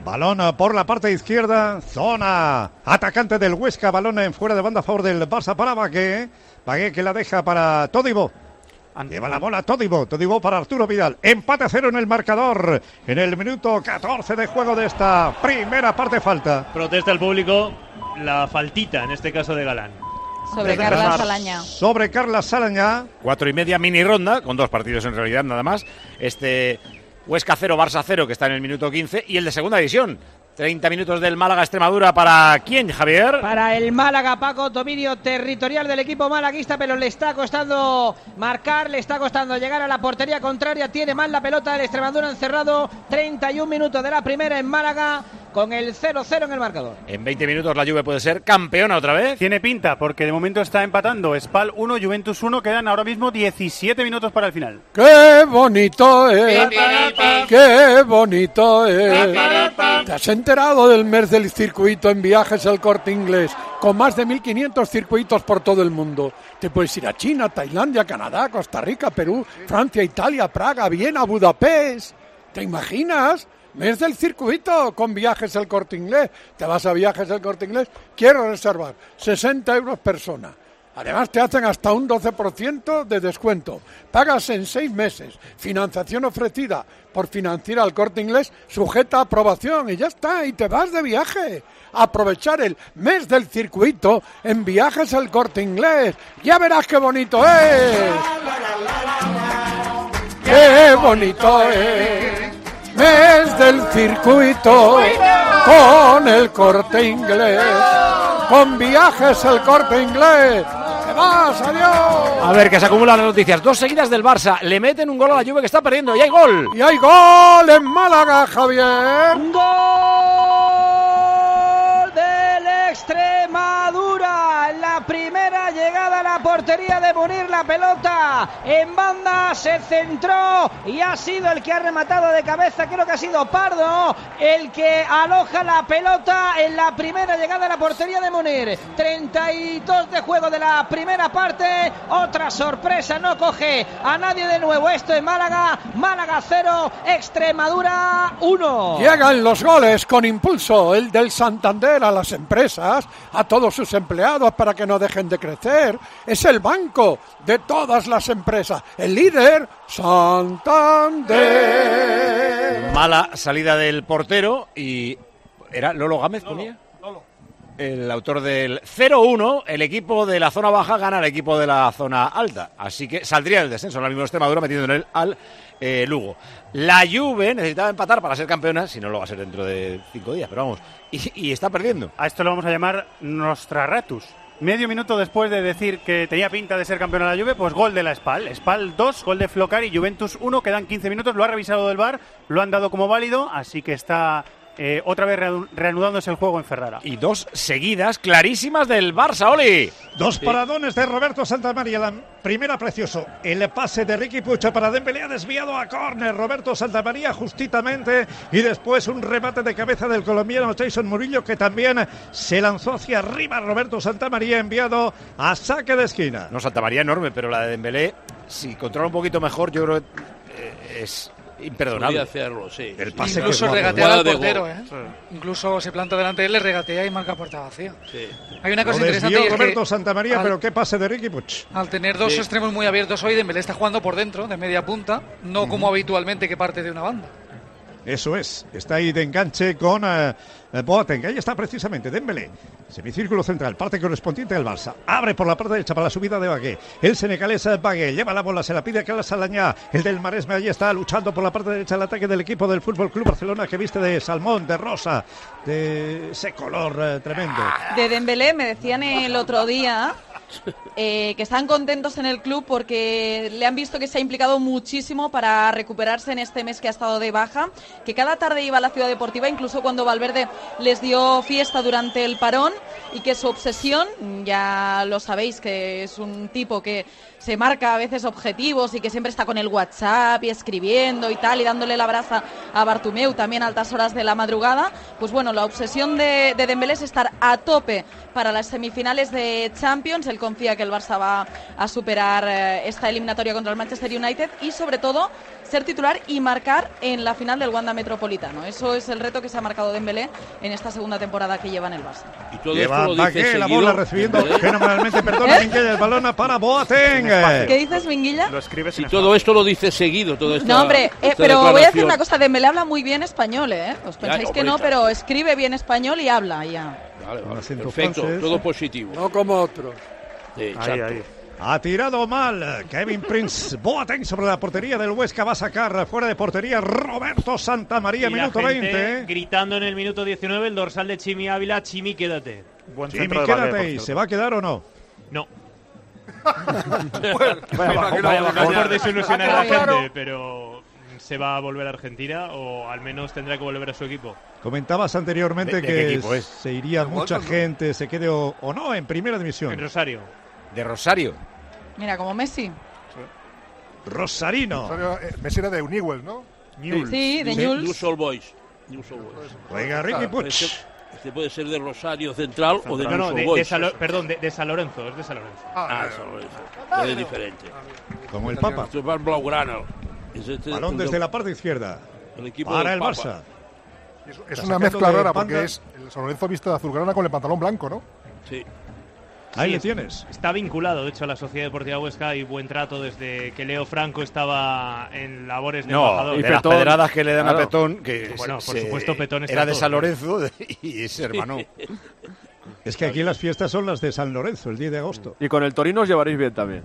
Balón por la parte izquierda, zona atacante del Huesca, balón en fuera de banda a favor del Barça para Bagué. Bagué que la deja para Todibo. Lleva la bola Todibo, Todibo para Arturo Vidal. Empate a cero en el marcador en el minuto catorce de juego de esta primera parte. Falta. Protesta el público la faltita, en este caso de Galán. Sobre Carla Salaña. Sobre Carla Salaña. Cuatro y media mini ronda, con dos partidos en realidad nada más. Este Huesca cero, Barça cero, que está en el minuto quince. Y el de segunda división. treinta minutos del Málaga-Extremadura. ¿Para quién, Javier? Para el Málaga, Paco. Dominio territorial del equipo malaguista, pero le está costando marcar, le está costando llegar a la portería contraria. Tiene mal la pelota el Extremadura encerrado. treinta y un minutos de la primera en Málaga, con el cero cero en el marcador. En veinte minutos la Juve puede ser campeona otra vez. Tiene pinta, porque de momento está empatando. Spal uno, Juventus uno. Quedan ahora mismo diecisiete minutos para el final. ¡Qué bonito es! ¡Qué bonito es! ¿Te has enterado del mes del circuito en Viajes El Corte Inglés? Con más de mil quinientos circuitos por todo el mundo. Te puedes ir a China, Tailandia, Canadá, Costa Rica, Perú, Francia, Italia, Praga, Viena, Budapest. ¿Te imaginas? Mes del circuito con Viajes El Corte Inglés. Te vas a Viajes El Corte Inglés, quiero reservar, sesenta euros persona. Además te hacen hasta un doce por ciento de descuento. Pagas en seis meses. Financiación ofrecida por Financiera El Corte Inglés, sujeta a aprobación. Y ya está, y te vas de viaje. Aprovechar el mes del circuito en Viajes El Corte Inglés. Ya verás qué bonito es. Qué bonito es. Mes del circuito con El Corte Inglés. Con Viajes El Corte Inglés. ¡Te vas! ¡Adiós! A ver, que se acumulan las noticias. Dos seguidas del Barça. Le meten un gol a la Juve que está perdiendo. ¡Y hay gol! ¡Y hay gol en Málaga, Javier! ¡Gol del Extremadura! La primera llegada a la portería de Munir. La pelota en banda se centró y ha sido el que ha rematado de cabeza. Creo que ha sido Pardo el que aloja la pelota en la primera llegada a la portería de Munir. treinta y dos de juego de la primera parte. Otra sorpresa, no coge a nadie de nuevo. Esto en Málaga. Málaga cero, Extremadura uno. Llegan los goles con impulso. El del Santander a las empresas, a todos sus empleados para que no dejen de crecer. Es el banco de todas las empresas. El líder, Santander. Mala salida del portero y... ¿Era Lolo Gámez, ponía? El autor del cero uno, el equipo de la zona baja gana al equipo de la zona alta. Así que saldría del descenso ahora mismo Extremadura metiendo en él al eh, Lugo. La Juve necesitaba empatar para ser campeona, si no lo va a ser dentro de cinco días, pero vamos, y, y está perdiendo. A esto lo vamos a llamar Nostraratus. Medio minuto después de decir que tenía pinta de ser campeona la Juve, pues gol de la Spal. Spal dos, gol de Flocari, Juventus uno, quedan quince minutos, lo ha revisado del V A R, lo han dado como válido, así que está... Eh, otra vez reanudándose el juego en Ferrara. Y dos seguidas clarísimas del Barça, Oli. Dos sí. paradones de Roberto Santamaría. La primera precioso, el pase de Riqui Puig para Dembélé, ha desviado a córner Roberto Santamaría justamente, y después un remate de cabeza del colombiano Jason Murillo, que también se lanzó hacia arriba. Roberto Santamaría enviado a saque de esquina. No, Santamaría enorme, pero la de Dembélé, si controla un poquito mejor, yo creo que eh, es... imperdonable. Hacerlo, sí. El pase Incluso regatea al portero, ¿eh? Sí. Incluso se planta delante de él, le regatea y marca puerta vacía. Sí. Hay una cosa Lo interesante. Es Roberto que Santamaría, al, pero qué pase de Riqui Puig. Al tener dos sí. extremos muy abiertos hoy, Dembélé está jugando por dentro, de media punta, no uh-huh. como habitualmente que parte de una banda. Eso es, está ahí de enganche con uh, Boateng. Ahí está precisamente Dembélé, semicírculo central, parte correspondiente del Barça. Abre por la parte derecha para la subida de Bagué. El senegalés Bagué lleva la bola, se la pide a Carla Salaña. El del Maresme ahí está luchando por la parte derecha el ataque del equipo del Fútbol Club Barcelona, que viste de salmón, de rosa, de ese color uh, tremendo. De Dembélé me decían el otro día eh, que están contentos en el club porque le han visto que se ha implicado muchísimo para recuperarse en este mes que ha estado de baja, que cada tarde iba a la Ciudad Deportiva, incluso cuando Valverde les dio fiesta durante el parón, y que su obsesión, ya lo sabéis que es un tipo que se marca a veces objetivos y que siempre está con el WhatsApp y escribiendo y tal, y dándole la brasa a Bartomeu también a altas horas de la madrugada. Pues bueno, la obsesión de, de Dembélé es estar a tope para las semifinales de Champions. El él confía que el Barça va a superar eh, esta eliminatoria contra el Manchester United y sobre todo ser titular y marcar en la final del Wanda Metropolitano. Eso es el reto que se ha marcado Dembélé en esta segunda temporada que lleva en el Barça. Y todo Lleva esto lo dice Baqué, la seguido, bola recibiendo Dembélé. fenomenalmente, perdona, ¿Eh? Minguella, el balón para Boateng. ¿Qué dices, Minguilla? Lo escribes Y todo esto lo dice seguido, todo esto. No, hombre, eh, pero voy a decir una cosa, Dembélé habla muy bien español, ¿eh? Os pensáis Ya, que hombre, no, está. pero escribe bien español y habla ya. Vale, vale, acento perfecto, francés. todo positivo. No como otros. Sí, Ahí, exacto. ahí. Ha tirado mal Kevin Prince Boateng sobre la portería del Huesca. Va a sacar fuera de portería Roberto Santamaría, Y la minuto gente veinte. gritando en el minuto diecinueve el dorsal de Chimi Ávila. Chimi, quédate. Buen Jimmy, centro de Valde, por quédate. ¿Y cierto. se va a quedar o no? No. Bueno, Vaya bajón, vaya bajón. No es por desilusionar a la Ha quedado gente, claro. pero se va a volver a Argentina o al menos tendrá que volver a su equipo. Comentabas anteriormente ¿De- de qué que equipo es? se iría mucha Wolfsburg, ¿no? gente, se quede o, o no en primera división. En Rosario. De Rosario. Mira, como Messi. Rosarino. Rosario, eh, Messi era de Newell's, ¿no? Newell's. Sí, de New Newell's. All Boys. New All Boys. Juega Ricky Puig. Este, este puede ser de Rosario Central o de No, New no, All de, de Boys. San Lo- perdón, de, de San Lorenzo, es de San Lorenzo. Ah, San Lorenzo. Es diferente. Como el Papa. Esto es para el Blaugrana. Es este- Balón el desde del- la parte izquierda. el equipo Para del el Papa. Barça. Es, es Está una sacando mezcla de rara banda. porque es el San Lorenzo visto de azulgrana con el pantalón blanco, ¿no? Sí. Ahí Sí, le es- tienes. Está vinculado, de hecho, a la Sociedad Deportiva Huesca y buen trato desde que Leo Franco estaba en labores de No, embajador. de las pedradas que le dan Claro. a Petón, que Bueno, se- por supuesto, Petón está era de todo, San ¿no? Lorenzo y es hermano. Es que aquí las fiestas son las de San Lorenzo, el diez de agosto. Y con el Torino os llevaréis bien también.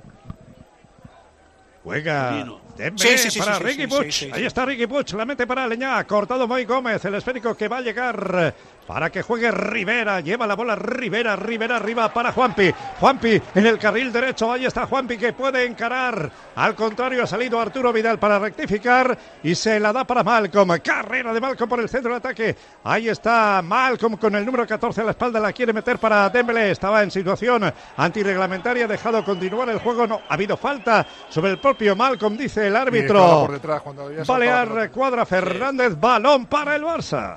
Juega Torino. Dembélé Sí, sí, sí, para sí, Ricky sí, Puig. sí, sí, sí. Ahí está Ricky Puig, la mete para Leñá. Cortado Moy Gómez, el esférico que va a llegar para que juegue Rivera. Lleva la bola Rivera, Rivera arriba para Juanpi. Juanpi en el carril derecho. Ahí está Juanpi que puede encarar. Al contrario, ha salido Arturo Vidal para rectificar y se la da para Malcolm. Carrera de Malcolm por el centro de ataque. Ahí está Malcolm con el número catorce a la espalda. La quiere meter para Dembélé. Estaba en situación antirreglamentaria. Ha dejado continuar el juego. No, ha habido falta sobre el propio Malcolm, dice el Y árbitro. estaba por detrás cuando había saltado la Balear pelota. cuadra Fernández, balón para el Barça.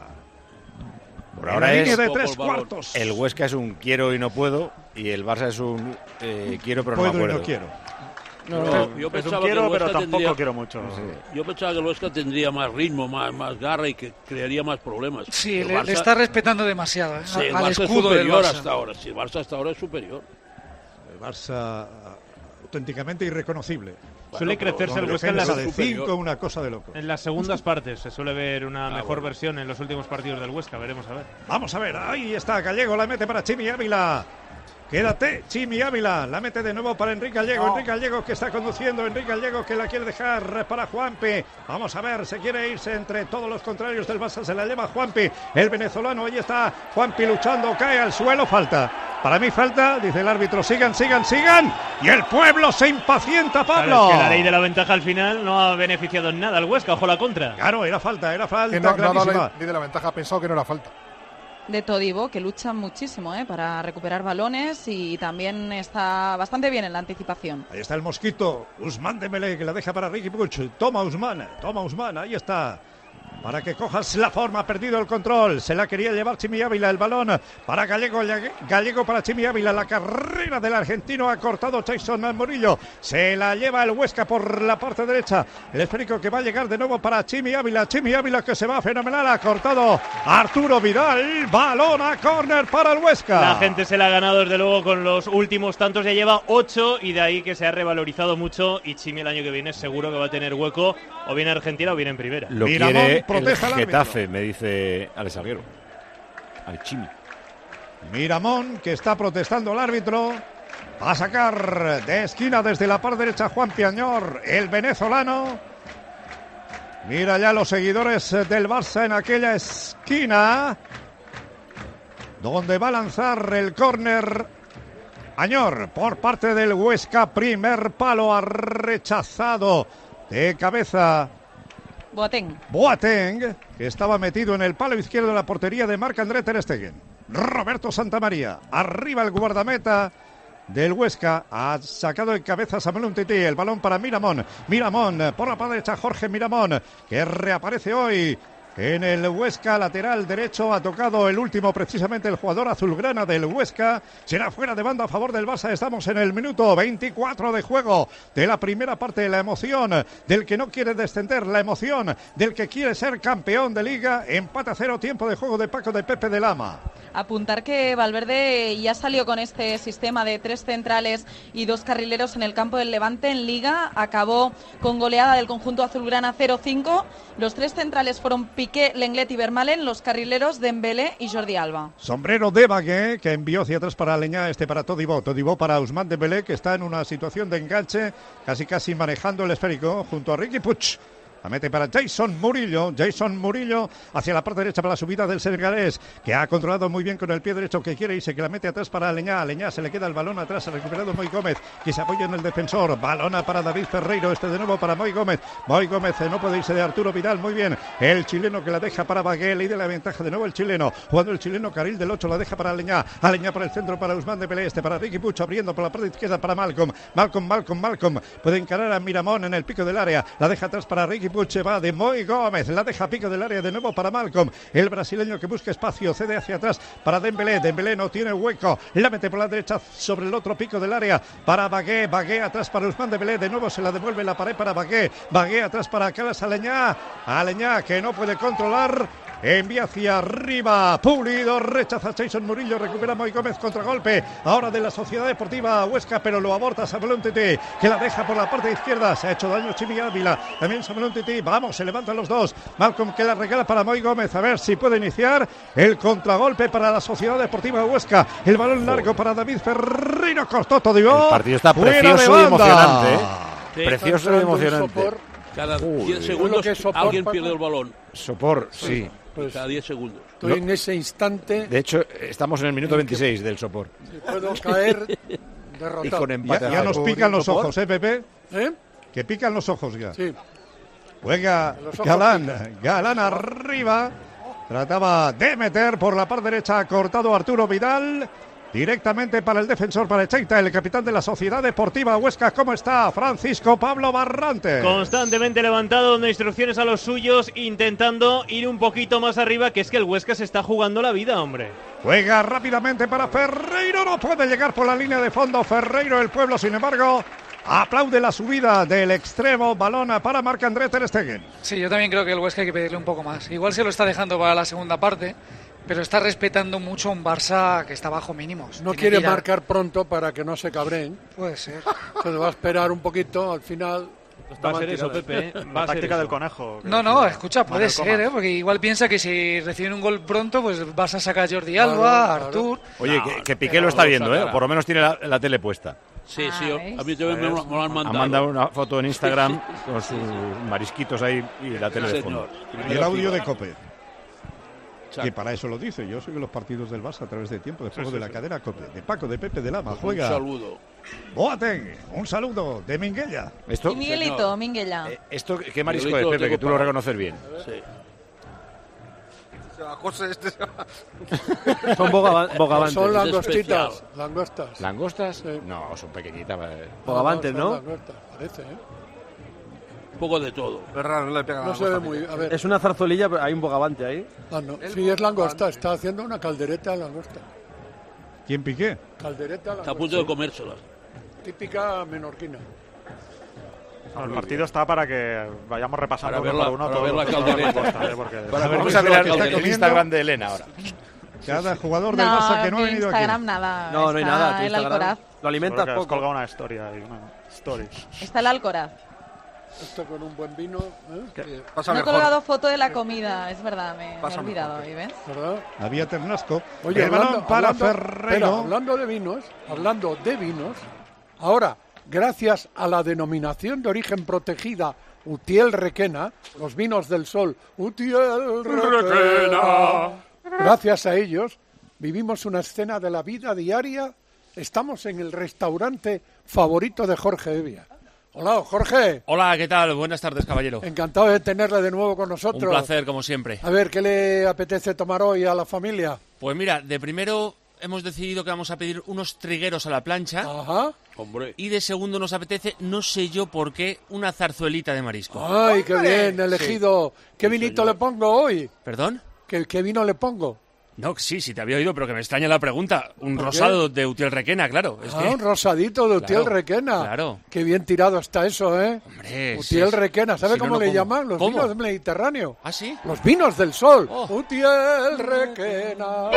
Por En ahora la es línea de Poco tres el balón. cuartos. el Huesca es un quiero y no puedo y el Barça es un eh, quiero pero no Puedo me y acuerdo. no quiero. No, Es yo un pensaba quiero, que el pero Huesca tampoco tendría, quiero mucho. yo pensaba que el Huesca tendría más ritmo, más, más garra y que crearía más problemas. Sí, El le, le Barça- está respetando demasiado, ¿eh? sí, el al Barça es escudo del superior Barça. hasta ahora. Sí, el Barça hasta ahora es superior. El Barça auténticamente irreconocible. Suele Bueno, crecerse pero el Huesca en Defensa las, de superior. cinco, una cosa de loco. en las segundas partes. Se suele ver una Ah, mejor bueno. versión en los últimos partidos del Huesca. Veremos a ver. Vamos a ver, ahí está Gallego, la mete para Chimi Ávila. Quédate, Chimi Ávila, la mete de nuevo para Enrique Gallego, Enrique Gallego que está conduciendo, Enrique Gallego que la quiere dejar para Juanpi. Vamos a ver, se quiere irse entre todos los contrarios del Barça, se la lleva Juanpi, el venezolano, ahí está Juanpi luchando, cae al suelo, falta. Para mí falta, dice el árbitro, sigan, sigan, sigan. Y el pueblo se impacienta, Pablo. Claro, es que la ley de la ventaja al final no ha beneficiado en nada al Huesca. Ojo la contra. Claro, era falta, era falta Que no, no ha dado clarísima. la ley de la ventaja, ha pensado que no era falta. De Todibo, que lucha muchísimo ¿eh? para recuperar balones y también está bastante bien en la anticipación. Ahí está el mosquito, Usman Dembélé que la deja para Ricky Puig. Toma Usman, toma Usman, ahí está. Para que cojas la forma, ha perdido el control. Se la quería llevar Chimi Ávila, el balón para Gallego, Gallego para Chimi Ávila. La carrera del argentino ha cortado Jason Murillo. Se la lleva el Huesca por la parte derecha. El esférico que va a llegar de nuevo para Chimi Ávila. Chimi Ávila que se va fenomenal. Ha cortado Arturo Vidal. Balón a córner para el Huesca. La gente se la ha ganado desde luego con los últimos tantos. Ya lleva ocho y de ahí que se ha revalorizado mucho. Y Chimi el año que viene seguro que va a tener hueco o bien en Argentina o bien en primera. Lo Miramón quiere el protesta al árbitro. Getafe, me dice Alex Alguero. Al Chimi. Miramón que está protestando el árbitro. Va a sacar de esquina desde la parte derecha Juan Piañor, el venezolano. Mira ya los seguidores del Barça en aquella esquina donde va a lanzar el córner Añor por parte del Huesca. Primer palo ha rechazado de cabeza Boateng. Boateng, que estaba metido en el palo izquierdo de la portería de Marc-André ter Stegen. Roberto Santamaría, arriba el guardameta del Huesca, ha sacado en cabeza Samuel Umtiti, el balón para Miramón. Miramón, por la parte derecha Jorge Miramón, que reaparece hoy en el Huesca, lateral derecho, ha tocado el último precisamente el jugador azulgrana del Huesca, será fuera de banda a favor del Barça. Estamos en el minuto veinticuatro de juego de la primera parte, la emoción del que no quiere descender, la emoción del que quiere ser campeón de Liga. Empate a cero, tiempo de juego de Paco de Pepe de Lama. Apuntar que Valverde ya salió con este sistema de tres centrales y dos carrileros en el campo del Levante en Liga. Acabó con goleada del conjunto azulgrana cero cinco. Los tres centrales fueron Piqué, Lenglet y Vermaelen. Los carrileros Dembélé y Jordi Alba. Sombrero de Bagué, que envió hacia atrás para Aleñá, este para Todibo. Todibo para Ousmane Dembélé, que está en una situación de enganche, casi casi manejando el esférico, junto a Riqui Puig. La mete para Jason Murillo, Jason Murillo hacia la parte derecha para la subida del senegalés, que ha controlado muy bien con el pie derecho, que quiere irse, que la mete atrás para Aleñá. Aleñá se le queda el balón atrás, ha recuperado Moi Gómez, que se apoya en el defensor. Balona para David Ferreiro, este de nuevo para Moi Gómez. Moi Gómez no puede irse de Arturo Vidal, muy bien. El chileno que la deja para Bagué, le da la ventaja de nuevo el chileno. Jugando el chileno, carril del ocho, la deja para Aleñá. Aleñá para el centro para Ousmane Dembélé, este para Riqui Puig, abriendo por la parte izquierda para Malcolm. Malcolm, Malcolm, Malcolm. Puede encarar a Miramón en el pico del área. La deja atrás para Riqui Puig, se va de Moi Gómez, la deja pico del área de nuevo para Malcolm, el brasileño que busca espacio, cede hacia atrás para Dembélé, Dembélé no tiene hueco, la mete por la derecha sobre el otro pico del área para Bagué, Bagué atrás para Ousmane Dembélé, de nuevo se la devuelve la pared para Bagué, Bagué atrás para Calas Aleñá, Aleñá que no puede controlar. Envía hacia arriba, Pulido, rechaza Jason Murillo, recupera Moi Gómez, contragolpe, ahora de la Sociedad Deportiva Huesca, pero lo aborta Samuel Umtiti, que la deja por la parte izquierda, se ha hecho daño Chimi Ávila, también Samuel Umtiti, vamos, se levantan los dos, Malcolm que la regala para Moi Gómez, a ver si puede iniciar el contragolpe para la Sociedad Deportiva Huesca, el balón largo para David Ferreiro, cortó todo. El partido está precioso y emocionante, ¿eh? Sí, precioso y emocionante. Cada diez segundos alguien pierde el balón. Sopor, sí. Pues, cada diez segundos. Estoy no. en ese instante. De hecho, estamos en el minuto veintiséis del sopor. Si puedo caer derrotado. Y con empate. Ya, ya nos pican los ¿Sopor? ojos, ¿eh, Pepe? ¿Eh? Que pican los ojos ya. Sí. Juega Galán, Galán arriba. Trataba de meter por la parte derecha, ha cortado Arturo Vidal. Directamente para el defensor, para Echeita, el capitán de la Sociedad Deportiva Huesca. ¿Cómo está Francisco Pablo Barrante? Constantemente levantado, dando instrucciones a los suyos, intentando ir un poquito más arriba, que es que el Huesca se está jugando la vida, hombre. Juega rápidamente para Ferreiro, no puede llegar por la línea de fondo Ferreiro, el pueblo, sin embargo, aplaude la subida del extremo, balón para Marc-André ter Stegen. Sí, yo también creo que el Huesca hay que pedirle un poco más. Igual se lo está dejando para la segunda parte, pero está respetando mucho un Barça que está bajo mínimos. No Tiene quiere que ir a... marcar pronto para que no se cabreen. Puede ser. Entonces va a esperar un poquito, al final... Va a ser eso, Pepe. ¿eh? Va La a táctica ser del conejo. No, no, escucha, puede ser, ¿eh? Porque igual piensa que si reciben un gol pronto, pues vas a sacar a Jordi Alba, claro, a Artur. claro. Oye, que, que Piqué lo está viendo, ¿eh? O por lo menos tiene la, la tele puesta. Sí, sí, a mí también me, me lo han mandado. Ha mandado una foto en Instagram con sus marisquitos ahí y la tele de fondo. Y el audio de COPE. Que para eso lo dice. Yo sigo los partidos del Barça a través de tiempo de juego sí, sí, de la sí. cadena COPE. De Paco, de Pepe, de Lama. Juega. Un saludo. Boateng, un saludo de Minguella. ¿Esto? Y Miguelito, Minguella. Eh, ¿Esto qué marisco es, Pepe? Que tú lo reconoces bien. Sí. Son boga, bogavantes. Son langostitas. Langostas. ¿Langostas? Sí. No, son pequeñitas. Bogavantes, no, ¿no? Langostas, parece, ¿eh? Un poco de todo. Es raro, no le pega No la se ve langosta, muy... A ver. Es una zarzuelilla, pero hay un bogavante ahí. Ah, no. Sí, es langosta. Está haciendo una caldereta de langosta. ¿Quién Piqué? Caldereta langosta. Está a punto de comérselas. Típica menorquina. El partido está para que vayamos repasando para uno ver la, por uno para todo ver la caldereta. Para ver Vamos a ver el, el Instagram de Elena ahora. Cada jugador del No, Barça que no ha mi venido Instagram aquí. nada. No, no hay Está nada. Tu el Instagram Alcoraz. lo alimentas Has poco. colgado una historia y una story. Está el Alcoraz. Esto con un buen vino. ¿eh? Pasa No he mejor. colgado foto de la comida, es verdad, me, me he Pasa olvidado, mejor. ¿y ves? ¿Verdad? Había Ternasco. Oye, el balón hablando, para hablando, Ferreiro. espera, hablando de vinos, hablando de vinos, ahora, gracias a la denominación de origen protegida Utiel Requena, los vinos del sol, Utiel Requena, gracias a ellos, vivimos una escena de la vida diaria. Estamos en el restaurante favorito de Jorge Evia. Hola, Jorge. Hola, ¿qué tal? Buenas tardes, caballero. Encantado de tenerle de nuevo con nosotros. Un placer, como siempre. A ver, ¿qué le apetece tomar hoy a la familia? Pues mira, de primero hemos decidido que vamos a pedir unos trigueros a la plancha. Ajá. Hombre. Y de segundo nos apetece, no sé yo por qué, una zarzuelita de marisco. Ay, qué bien, elegido. Sí. ¿Qué Sí, vinito señor. le pongo hoy? ¿Perdón? ¿Qué, qué vino le pongo? No, sí, sí te había oído, pero que me extraña la pregunta. Un ¿Por rosado de Utiel Requena, claro. Es ah, que... un rosadito de Utiel Claro, Requena. claro. Qué bien tirado está eso, ¿eh? Hombre, Utiel sí, Requena, ¿sabe si cómo no, no le como. llaman? Los ¿Cómo? vinos del Mediterráneo. ¿Ah, sí? Los vinos del sol. Oh. Utiel Requena.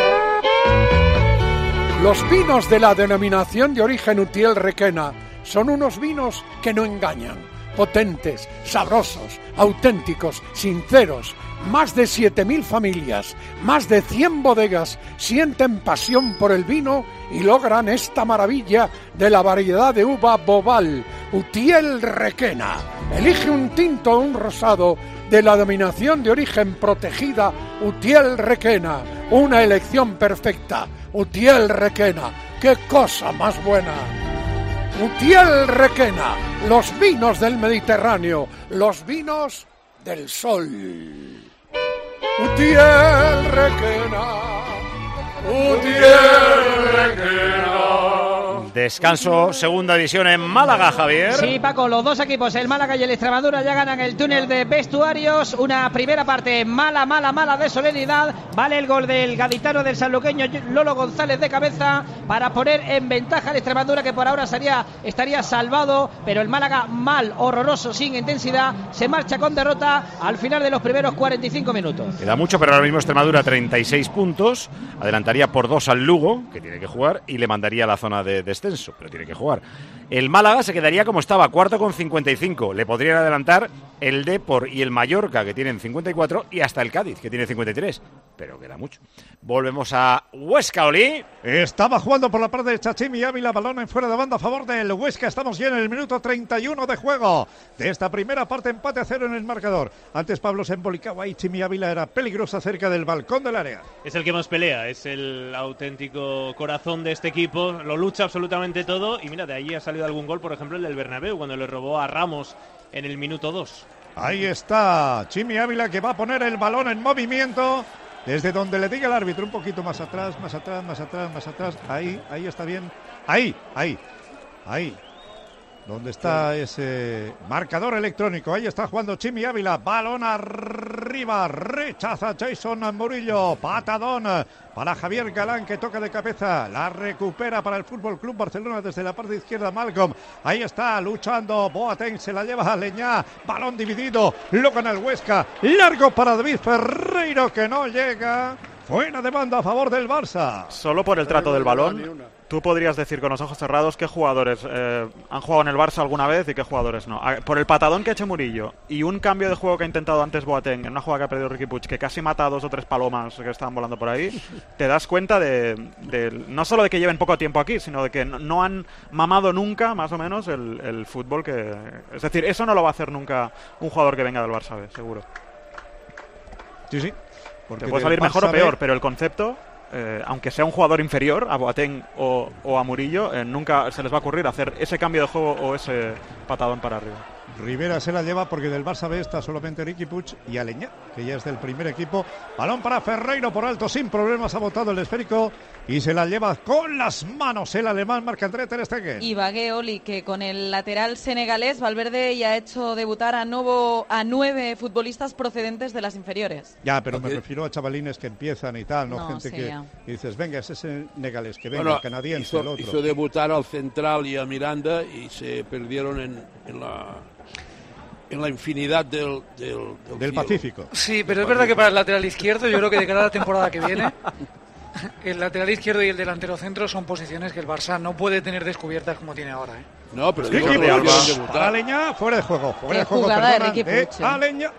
Los vinos de la denominación de origen Utiel Requena son unos vinos que no engañan, potentes, sabrosos, auténticos, sinceros. Más de siete mil familias, más de cien bodegas sienten pasión por el vino y logran esta maravilla de la variedad de uva Boval, Utiel Requena. Elige un tinto o un rosado de la denominación de origen protegida Utiel Requena. Una elección perfecta. Utiel Requena. ¡Qué cosa más buena! Utiel Requena. Los vinos del Mediterráneo. Los vinos del sol. Utiel Requena. Utiel Requena. Descanso, segunda división en Málaga, Javier. Sí, Paco, los dos equipos, el Málaga y el Extremadura, ya ganan el túnel de vestuarios. Una primera parte mala, mala, mala de solemnidad. Vale el gol del gaditano del sanluqueño Lolo González de cabeza para poner en ventaja al Extremadura, que por ahora estaría, estaría salvado. Pero el Málaga mal, horroroso, sin intensidad, se marcha con derrota al final de los primeros cuarenta y cinco minutos. Queda mucho, pero ahora mismo Extremadura treinta y seis puntos. Adelantaría por dos al Lugo, que tiene que jugar, y le mandaría a la zona de descenso, pero tiene que jugar. El Málaga se quedaría como estaba, cuarto con cincuenta y cinco. Le podrían adelantar el Depor y el Mallorca, que tienen cincuenta y cuatro, y hasta el Cádiz, que tiene cincuenta y tres. Pero queda mucho. Volvemos a Huesca, Oli. Estaba jugando por la parte de Chachimi Ávila, balón en fuera de banda a favor del Huesca. Estamos ya en el minuto treinta y uno de juego de esta primera parte, empate a cero en el marcador. Antes Pablo se embolicaba y Chimi Ávila era peligrosa cerca del balcón del área. Es el que más pelea, es el auténtico corazón de este equipo, lo lucha absolutamente todo y mira, de allí ha salido algún gol, por ejemplo el del Bernabéu, cuando le robó a Ramos en el minuto dos. Ahí está Chimi Ávila, que va a poner el balón en movimiento desde donde le diga el árbitro, un poquito más atrás, más atrás, más atrás, más atrás. Ahí, ahí está bien. Ahí, ahí, ahí. ¿Dónde está ese marcador electrónico? Ahí está jugando Chimi Ávila. Balón arriba. Rechaza Jason Murillo. Patadón para Javier Galán, que toca de cabeza. La recupera para el Fútbol Club Barcelona desde la parte izquierda. Malcolm. Ahí está luchando. Boateng se la lleva a Leñá. Balón dividido. Lo gana el Huesca. Largo para David Ferreiro, que no llega. Fuera de banda a favor del Barça. Solo por el trato del balón, tú podrías decir con los ojos cerrados qué jugadores eh, han jugado en el Barça alguna vez y qué jugadores no. Por el patadón que ha hecho Murillo y un cambio de juego que ha intentado antes Boateng en una jugada que ha perdido Riqui Puig, que casi mata a dos o tres palomas que estaban volando por ahí, te das cuenta de, de no solo de que lleven poco tiempo aquí, sino de que no, no han mamado nunca, más o menos, el, el fútbol que... Es decir, eso no lo va a hacer nunca un jugador que venga del Barça B, seguro. Sí, sí. Porque te puede salir mejor o peor, pero el concepto, eh, aunque sea un jugador inferior a Boateng o, o a Murillo, eh, nunca se les va a ocurrir hacer ese cambio de juego o ese patadón para arriba. Rivera se la lleva porque del Barça B está solamente Riqui Puig y Aleñá, que ya es del primer equipo. Balón para Ferreiro por alto, sin problemas, ha botado el esférico y se la lleva con las manos el alemán Marc-André ter Stegen. Y Bagué, Oli, que con el lateral senegalés Valverde ya ha hecho debutar a, nuevo, a nueve futbolistas procedentes de las inferiores. Ya, pero me refiero a chavalines que empiezan y tal, no, No, gente sí, que ya. y dices, venga, ese senegalés, que venga, Bueno, el canadiense, hizo, el otro. hizo debutar al central y a Miranda y se perdieron en, en la en la infinidad del del, del, Del cielo. Pacífico. Sí, pero es verdad que para el lateral izquierdo, yo creo que de cara a la temporada que viene, el lateral izquierdo y el delantero centro son posiciones que el Barça no puede tener descubiertas como tiene ahora, ¿eh? No, pero Riqui digo que Puig volvieron a debutar. para Aleñá, fuera de juego, fuera Qué de juego, jugada de perdona, Riqui de Puig, eh. Aleñá.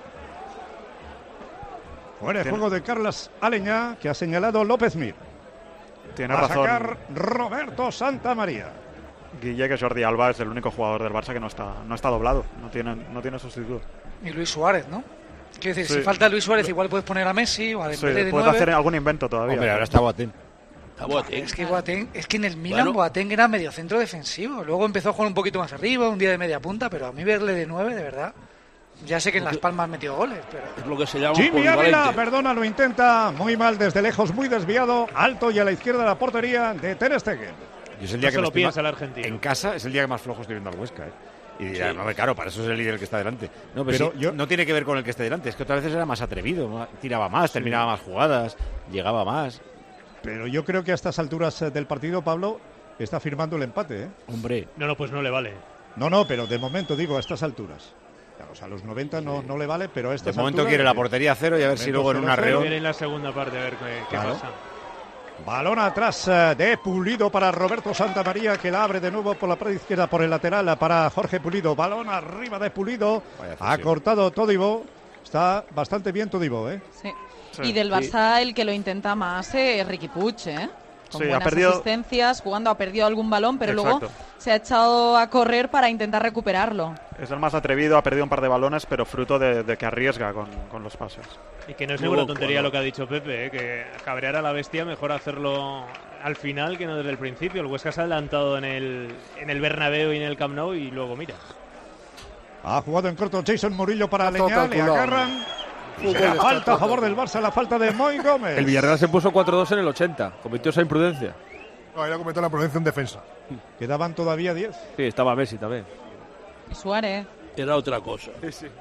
Fuera de juego de Carlos Aleñá, que ha señalado López Mir. Tiene a razón sacar Roberto Santamaría. Guille, que Jordi Alba es el único jugador del Barça que no está, no está doblado, no tiene, no tiene sustituto. Y Luis Suárez, ¿no? Quiero decir, Sí. si falta Luis Suárez, igual puedes poner a Messi o a Sí, Dembélé de puedes nueve. hacer algún invento todavía. Hombre, ahora está Boateng. Está Boateng. Es que Boateng, es que en el Milan Bueno. Boateng era mediocentro defensivo. Luego empezó a jugar un poquito más arriba, un día de media punta, pero a mí verle de nueve, de verdad. Ya sé que en Las Palmas han metido goles, pero... Es lo que se llama Jimmy polivalente. Ávila, perdona, lo intenta muy mal desde lejos, muy desviado, alto y a la izquierda de la portería de Ter Stegen. Yo es el día No que se me lo estoy piensa ma- el argentino. En casa es el día que más flojo estoy viendo al Huesca, ¿eh? Y dirán, Sí. no, claro, para eso es el líder el que está delante. No, pero, Pero sí, yo- no tiene que ver con el que esté delante, es que otras veces era más atrevido, ma- tiraba más, terminaba más jugadas, llegaba más. Pero yo creo que a estas alturas eh, del partido, Pablo, está firmando el empate, ¿eh? Hombre. No, no, pues no le vale. No, no, pero de momento digo, a estas alturas. Claro, o sea, a los noventa no, no le vale, pero a estas De momento alturas, quiere la eh, portería cero y a ver si luego en un cero, cero. arreón... Viene en la segunda parte a ver qué, qué Claro. pasa. Balón atrás eh, de Pulido para Roberto Santamaría, que la abre de nuevo por la parte izquierda, por el lateral para Jorge Pulido. Balón arriba de Pulido. Vaya Ha cesión. cortado Todibo. Está bastante bien Todibo, ¿eh? Sí. Sí. Y del Barça el que lo intenta más es Riqui Puig, ¿eh? Con Sí, ha buenas perdido- asistencias, jugando, ha perdido algún balón, pero Exacto. luego se ha echado a correr para intentar recuperarlo. Es el más atrevido, ha perdido un par de balones, pero fruto de, de que arriesga con, con los pases. Y que no es Muy ninguna buen tontería jugador. lo que ha dicho Pepe, ¿eh? Que cabrear a la bestia mejor hacerlo al final que no desde el principio. El Huesca se ha adelantado en el, en el Bernabéu y en el Camp Nou y luego mira. Ha jugado en corto Jason Murillo para Todo Leñá. Le calculado. agarran. Fútbol Será está falta a todo favor del Barça, la falta de Moy Gómez. El Villarreal se puso cuatro dos en el ochenta. Cometió esa imprudencia. No, era cometió la prudencia en defensa. Quedaban todavía diez. Sí, estaba Messi también. Y Suárez. Era otra cosa.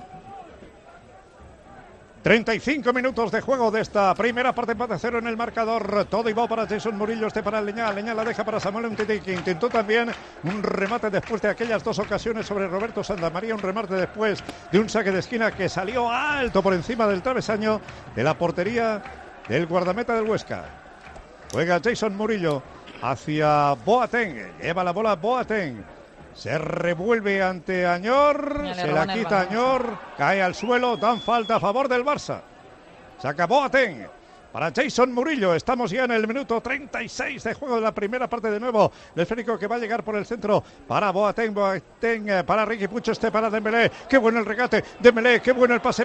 treinta y cinco minutos de juego de esta primera parte, empate a cero en el marcador. Todo igual para Jason Murillo, este para Leñá. Leñá la deja para Samuel Umtiti, que intentó también un remate después de aquellas dos ocasiones sobre Roberto Santamaría. Un remate después de un saque de esquina que salió alto por encima del travesaño de la portería del guardameta del Huesca. Juega Jason Murillo hacia Boateng. Lleva la bola Boateng. Se revuelve ante Añor, Ya le se la roban el quita balón. Añor, cae al suelo, dan falta a favor del Barça. Se acabó Boateng para Jason Murillo. Estamos ya en el minuto treinta y seis de juego de la primera parte de nuevo. El esférico que va a llegar por el centro para Boateng, Boateng eh, para Riqui Puig, este para Dembélé. Qué bueno el regate, Dembélé, qué bueno el pase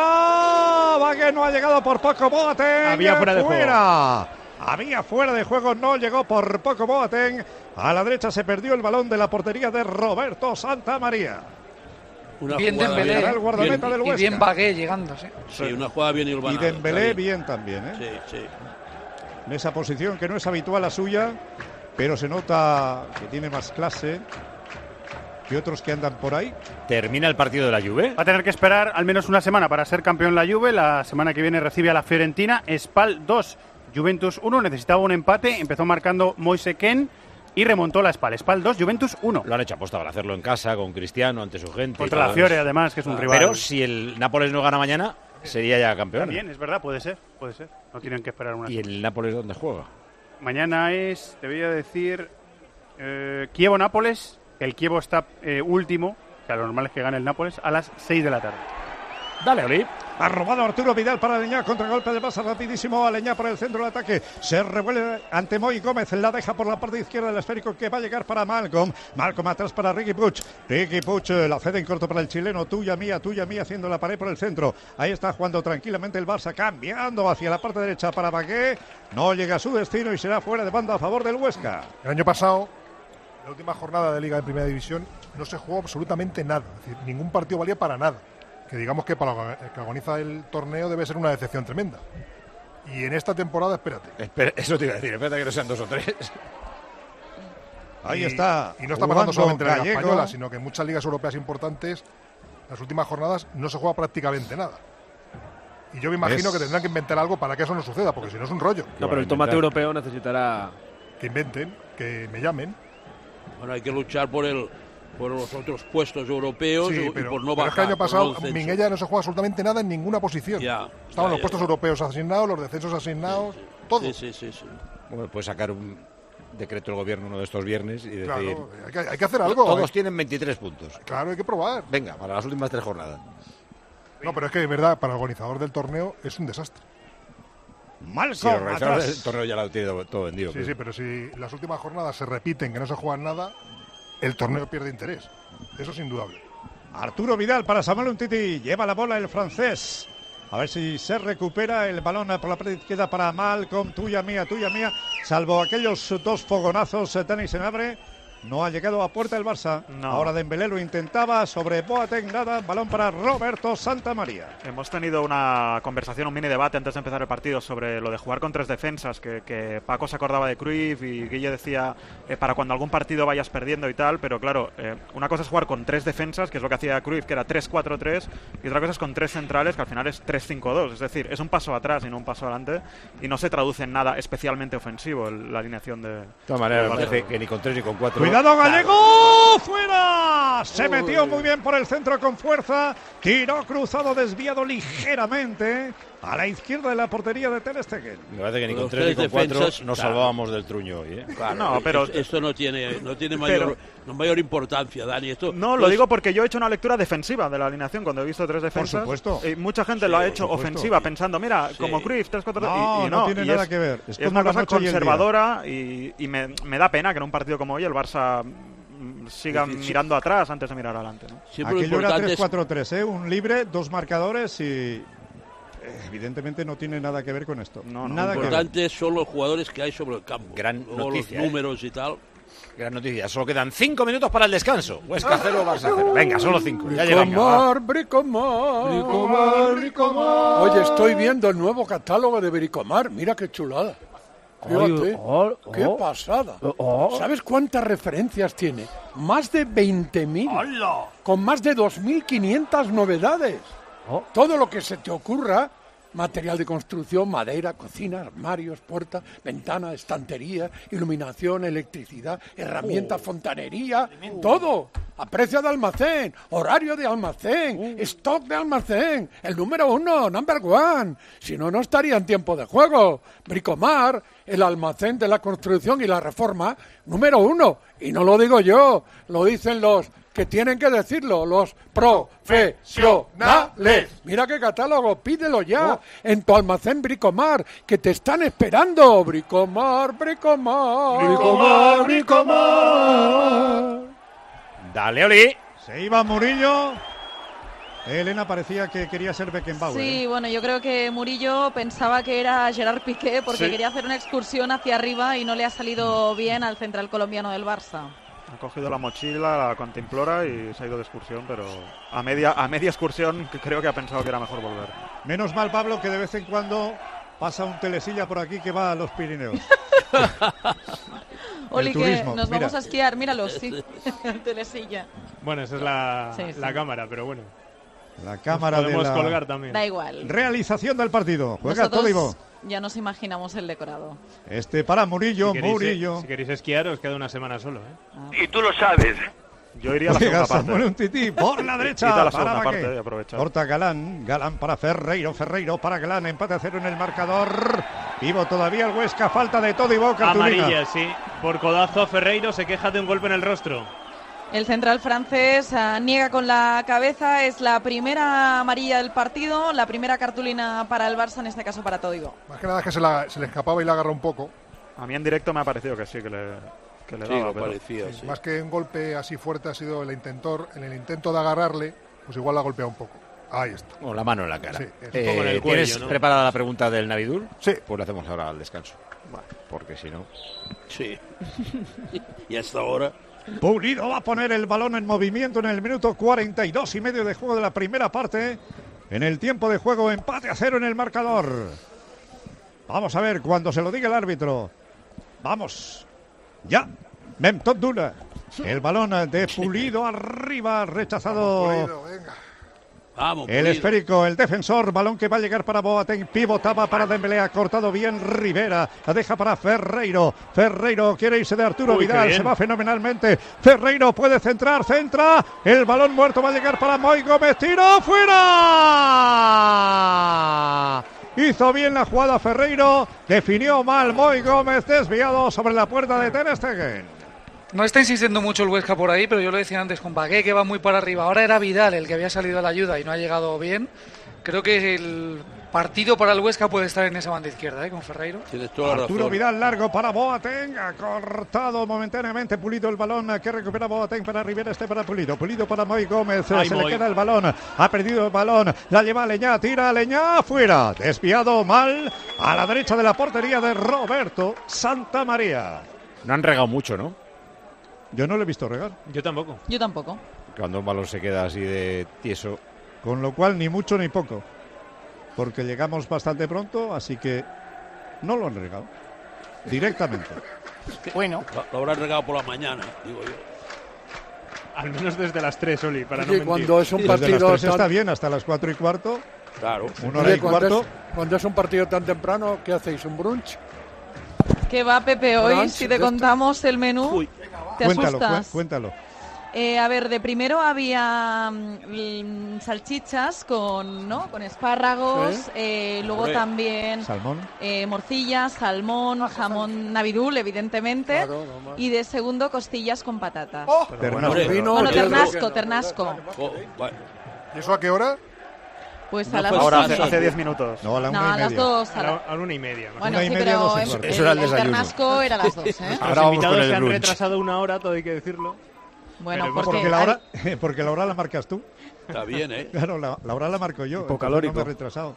para Bagué, no ha llegado por poco Boateng. Había fuera de fuera. Había fuera de juego, no llegó por poco Boateng. A la derecha se perdió el balón de la portería de Roberto Santamaría. Una Bien jugada Dembélé, Era el guardameta bien- del y Huesca. bien Bagué llegando, sí. Sí, una jugada bien Y hilvanada. Dembélé está bien también, ¿eh? Sí, sí. En esa posición que no es habitual la suya, pero se nota que tiene más clase que otros que andan por ahí. ¿Termina el partido de la Juve? Va a tener que esperar al menos una semana para ser campeón la Juve. La semana que viene recibe a la Fiorentina. Spal dos, Juventus uno. Necesitaba un empate. Empezó marcando Moise Kean y remontó la Spal. Spal dos, Juventus uno. Lo han hecho aposta para hacerlo en casa, con Cristiano, ante su gente. y Contra todo la Fiore, eso. además, que es un Ah, rival. Pero si el Nápoles no gana mañana, sería ya campeón. También, es verdad, puede ser. Puede ser. No tienen que esperar una ¿Y el Nápoles dónde juega? Mañana es, te voy a decir, eh, Kievo-Nápoles. El Kievo está eh, último, que a lo normal es que gane el Nápoles, a las seis de la tarde. Dale, Oli. Ha robado Arturo Vidal para Leñá, contragolpe de pasa rapidísimo a Leñá por el centro del ataque. Se revuelve ante Moy Gómez, la deja por la parte izquierda del esférico que va a llegar para Malcolm. Malcolm atrás para Riqui Puig. Riqui Puig eh, la cede en corto para el chileno. Tuya mía, tuya mía, haciendo la pared por el centro. Ahí está jugando tranquilamente el Barça, cambiando hacia la parte derecha para Bagué. No llega a su destino y será fuera de banda a favor del Huesca. El año pasado, la última jornada de Liga de Primera División, no se jugó absolutamente nada. Es decir, ningún partido valía para nada. Que digamos que para el que agoniza el torneo debe ser una decepción tremenda. Y en esta temporada, espérate. Espera, eso te iba a decir, espérate que no sean dos o tres. Ahí Y- está. Y no está jugando pasando solamente en la Liga Gallego. Española, sino que en muchas ligas europeas importantes, las últimas jornadas no se juega prácticamente nada. Y yo me imagino Es- que tendrán que inventar algo para que eso no suceda, porque si no es un rollo. No, pero el tomate europeo necesitará... Que inventen, que me llamen. Bueno, hay que luchar por el por los otros puestos europeos Sí, y pero, por no pero es que bajar. el año por pasado no descenso. Minguella no se juega absolutamente nada en ninguna posición. Ya, Estaban ya, los ya, puestos ya. europeos asignados, los descensos asignados, todo. Sí, sí, sí, sí. Bueno, puede sacar un decreto el gobierno uno de estos viernes y decir... Claro, hay que, hay que hacer algo. Todos ¿eh? tienen veintitrés puntos. Claro, hay que probar. Venga, para las últimas tres jornadas. No, pero es que de verdad, para el organizador del torneo es un desastre. Malcolm Si el organizador atrás. del torneo ya lo tiene todo vendido. Sí, creo. sí, pero si las últimas jornadas se repiten, que no se juegan nada, el torneo pierde interés. Eso es indudable. Arturo Vidal para Samuel Umtiti. Lleva la bola el francés. A ver si se recupera el balón por la parte izquierda para Malcolm. Tuya mía, tuya mía. Salvo aquellos dos fogonazos, eh, Dani Senabre. No ha llegado a puerta el Barça. No. Ahora Dembélé lo intentaba sobre Boateng, nada, balón para Roberto Santamaría. Hemos tenido una conversación, un mini debate antes de empezar el partido sobre lo de jugar con tres defensas, que, que Paco se acordaba de Cruyff y Guille decía eh, para cuando algún partido vayas perdiendo y tal, pero claro, eh, una cosa es jugar con tres defensas, que es lo que hacía Cruyff, que era tres cuatro tres, y otra cosa es con tres centrales, que al final es tres cinco dos, es decir, es un paso atrás y no un paso adelante, y no se traduce en nada especialmente ofensivo el, la alineación de... De todas maneras, me parece que ni con tres ni con cuatro... ¡Cuidado, Gallego! ¡Fuera! Se metió muy bien por el centro con fuerza. Tiró cruzado, desviado ligeramente a la izquierda de la portería de Ter Stegen. Me parece que ni Los con tres ni tres con cuatro defensas, nos claro. salvábamos del truño hoy, ¿eh? Claro, No, pero- es- esto no tiene, no tiene mayor, no mayor importancia, Dani. Esto, No, lo pues, digo porque yo he hecho una lectura defensiva de la alineación cuando he visto tres defensas. supuesto. Y mucha gente lo ha hecho supuesto. ofensiva, pensando, mira, Sí. como Cruyff, tres cuatro tres, No, y, y no no, tiene y nada es, que ver. Es Es, como una la cosa noche y el día. conservadora y, y me, me da pena que en un partido como hoy el Barça mm, siga Sí, sí. mirando atrás antes de mirar adelante, ¿no? siempre lo Aquello era importante tres es cuatro tres, ¿eh? Un libre, dos marcadores y... eh, evidentemente no tiene nada que ver con esto. No, no, nada lo que ver. importante son los jugadores que hay sobre el campo. Gran Luego noticia, los ¿eh? números y tal. Gran noticia, solo quedan cinco minutos para el descanso. Huesca cero, Barça cero. Venga, solo cinco. Ya llega. Bricomar, Bricomar, Bricomar, Bricomar. Oye, estoy viendo el nuevo catálogo de Bricomar. Mira qué chulada. Fíjate, oh, oh, qué oh. pasada. Oh. ¿Sabes cuántas referencias tiene? Más de veinte mil. Con más de dos mil quinientas novedades. Oh. Todo lo que se te ocurra. Material de construcción, madera, cocina, armarios, puertas, ventanas, estantería, iluminación, electricidad, herramientas, fontanería, todo. A precio de almacén, horario de almacén, stock de almacén, el número uno, number one. Si no, no estaría en tiempo de juego. Bricomar, el almacén de la construcción y la reforma, número uno. Y no lo digo yo, lo dicen los que tienen que decirlo, los profesionales. Mira qué catálogo, pídelo ya en tu almacén Bricomar, que te están esperando. Bricomar, Bricomar, Bricomar, Bricomar. Dale, Oli. Se iba Murillo. Elena parecía que quería ser Beckenbauer. Sí, ¿eh? bueno, yo creo que Murillo pensaba que era Gerard Piqué porque Sí. quería hacer una excursión hacia arriba y no le ha salido bien al central colombiano del Barça. Ha cogido la mochila, la contemplora y se ha ido de excursión, pero a media, a media excursión que creo que ha pensado que era mejor volver. Menos mal, Pablo, que de vez en cuando pasa un telesilla por aquí que va a los Pirineos. Oli, que turismo, nos mira. vamos a esquiar, míralos, sí, el telesilla. Bueno, esa es la, Sí, sí. la cámara, pero bueno. La cámara Nos de podemos la colgar también. Da igual. realización del partido. Juega Nosotros Todibo. ya nos imaginamos el decorado. Este para Murillo, Si queréis, Murillo. si queréis esquiar, os queda una semana solo, ¿eh? Y tú lo sabes. Yo iría a la Juega segunda parte. Samuel Umtiti por la derecha. Quita la para segunda Baqué. parte y aprovecha. Corta Galán. Galán para Ferreiro. Ferreiro para Galán. Empate a cero en el marcador. Vivo todavía el Huesca. Falta de Todibo. Cartulina. Amarilla, sí. Por codazo, Ferreiro se queja de un golpe en el rostro. El central francés ah, niega con la cabeza, es la primera amarilla del partido, la primera cartulina para el Barça, en este caso para Todibo. Más que nada es que se, la- se le escapaba y la agarra un poco. A mí en directo me ha parecido que sí, que le, que le Sí, daba. lo pero- parecía, sí. Más que un golpe así fuerte ha sido el intentor, en el intento de agarrarle, pues igual la ha golpeado un poco. Ahí está. O la mano en la cara. Sí, es Eh, un poco en el ¿Tienes cuello, ¿no? preparada la pregunta del Navidur? Sí. Pues la hacemos ahora al descanso. Vale, porque si no... Sí. Y hasta ahora. Pulido va a poner el balón en movimiento en el minuto cuarenta y dos y medio de juego de la primera parte. En el tiempo de juego, empate a cero en el marcador. Vamos a ver cuando se lo diga el árbitro. Vamos. Ya. Memtot Dula. El balón de Pulido arriba, rechazado. Pulido, venga. Vamos, El Pulido. esférico, el defensor, balón que va a llegar para Boateng, pivotaba para Dembélé, ha cortado bien Rivera, la deja para Ferreiro, Ferreiro quiere irse de Arturo Uy, qué Vidal, bien. se va fenomenalmente, Ferreiro puede centrar, centra, el balón muerto va a llegar para Moy Gómez, tiro, fuera. Hizo bien la jugada Ferreiro, definió mal Moy Gómez, desviado sobre la puerta de Ter Stegen. No está insistiendo mucho el Huesca por ahí, pero yo lo decía antes con Bagué, que va muy para arriba. Ahora era Vidal el que había salido a la ayuda y no ha llegado bien. Creo que el partido para el Huesca puede estar en esa banda izquierda, ¿eh? Con Ferreiro. Tienes toda la Arturo razón. Vidal largo para Boateng, ha cortado momentáneamente Pulido el balón que recupera Boateng para Rivera, este para Pulido, Pulido para Moy Gómez, Ay, se Moy. le queda el balón, ha perdido el balón, la lleva Leñá, tira Leñá, fuera, desviado mal a la derecha de la portería de Roberto Santamaría. No han regado mucho, ¿no? Yo no le he visto regar. Yo tampoco. Yo tampoco. Cuando un balón se queda así de tieso. Con lo cual, ni mucho ni poco. Porque llegamos bastante pronto, así que no lo han regado. Directamente. Bueno. Lo, lo habrán regado por la mañana, digo yo. Al menos desde las tres, Oli, para Oye, no mentir. cuando es un Desde las partido tres tan- está bien, hasta las cuatro y cuarto. Claro. Una hora Oye, y cuando cuarto. es- cuando es un partido tan temprano, ¿qué hacéis? ¿Un brunch? ¿Qué va, Pepe, hoy? Brunch Si de te esto. contamos el menú, ¿te Cuéntalo, asustas? cu- cuéntalo. Eh, a ver, de primero había mm, salchichas con, ¿no? con espárragos, Sí. eh, luego Hombre. también Salmón. eh, morcillas, salmón, jamón navidul, evidentemente, Claro, no más. y de segundo costillas con patatas. Ternasco. Vino, bueno, hielo. ternasco, ternasco. Oh, bueno. ¿Y eso a qué hora? Pues No a las fue dos Ahora, y hace, media. hace diez minutos. No, a la No, una a y las media. dos. A A la, la... a la una y media. más o Bueno, Una y sí, media, pero dos y em- cuarto. el, Eso era el el desayuno. ternasco era a las dos, ¿eh? Nuestros Ahora vamos invitados con el se han brunch. retrasado una hora, todo hay que decirlo. Bueno, Pero porque, Porque la, hora, porque la hora la marcas tú. Está bien, ¿eh? Claro, la, la hora la marco yo. entonces Hipocalórico. No me he retrasado.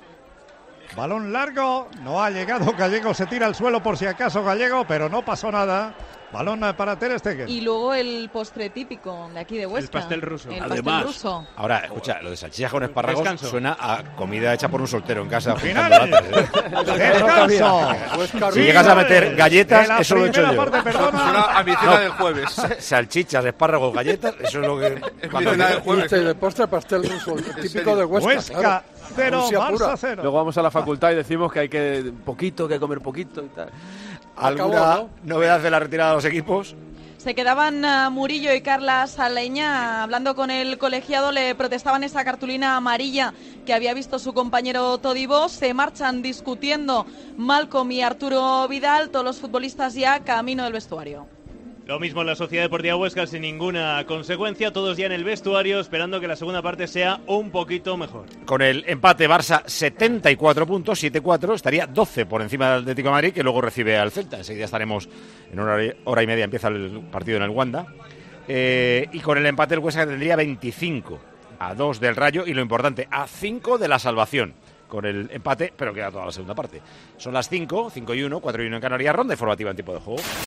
Balón largo, no ha llegado Gallego, se tira al suelo por si acaso Gallego, pero no pasó nada. Balón para Ter Stegen. y luego el postre típico de aquí de Huesca. pastel ruso. El Además. pastel ruso. Ahora, escucha, lo de salchichas con espárragos Descanso. suena a comida hecha por un soltero en casa. Final. juntando latas, ¿eh? ¡Descanso! Si llegas a meter galletas, De la eso lo he hecho primera yo. parte, perdona. Suena a mi cena No. del jueves. Salchichas, espárragos, galletas, eso es lo que... Es mi cena del jueves. Este de postre pastel ruso, el típico serio? de Huesca. Huesca claro. cero, Rusia pura. Barça cero. Luego vamos a la facultad y decimos que hay que poquito, que comer poquito y tal. ¿Alguna Acabó, novedad de la retirada de los equipos? Se quedaban uh, Murillo y Carla Saleña hablando con el colegiado, le protestaban esa cartulina amarilla que había visto su compañero Todibo. Se marchan discutiendo Malcolm y Arturo Vidal, todos los futbolistas ya camino del vestuario. Lo mismo en la Sociedad Deportiva Huesca, sin ninguna consecuencia, todos ya en el vestuario, esperando que la segunda parte sea un poquito mejor. Con el empate Barça setenta y cuatro puntos, siete cuatro, estaría doce por encima del Atlético de Madrid, que luego recibe al Celta. Enseguida estaremos en una hora y, hora y media, empieza el partido en el Wanda. Eh, y con el empate el Huesca tendría veinticinco, a dos del Rayo, y lo importante, a cinco de la salvación. Con el empate, pero queda toda la segunda parte. Son las cinco, cinco y uno, cuatro y uno en Canarias, ronda informativa en tiempo de juego.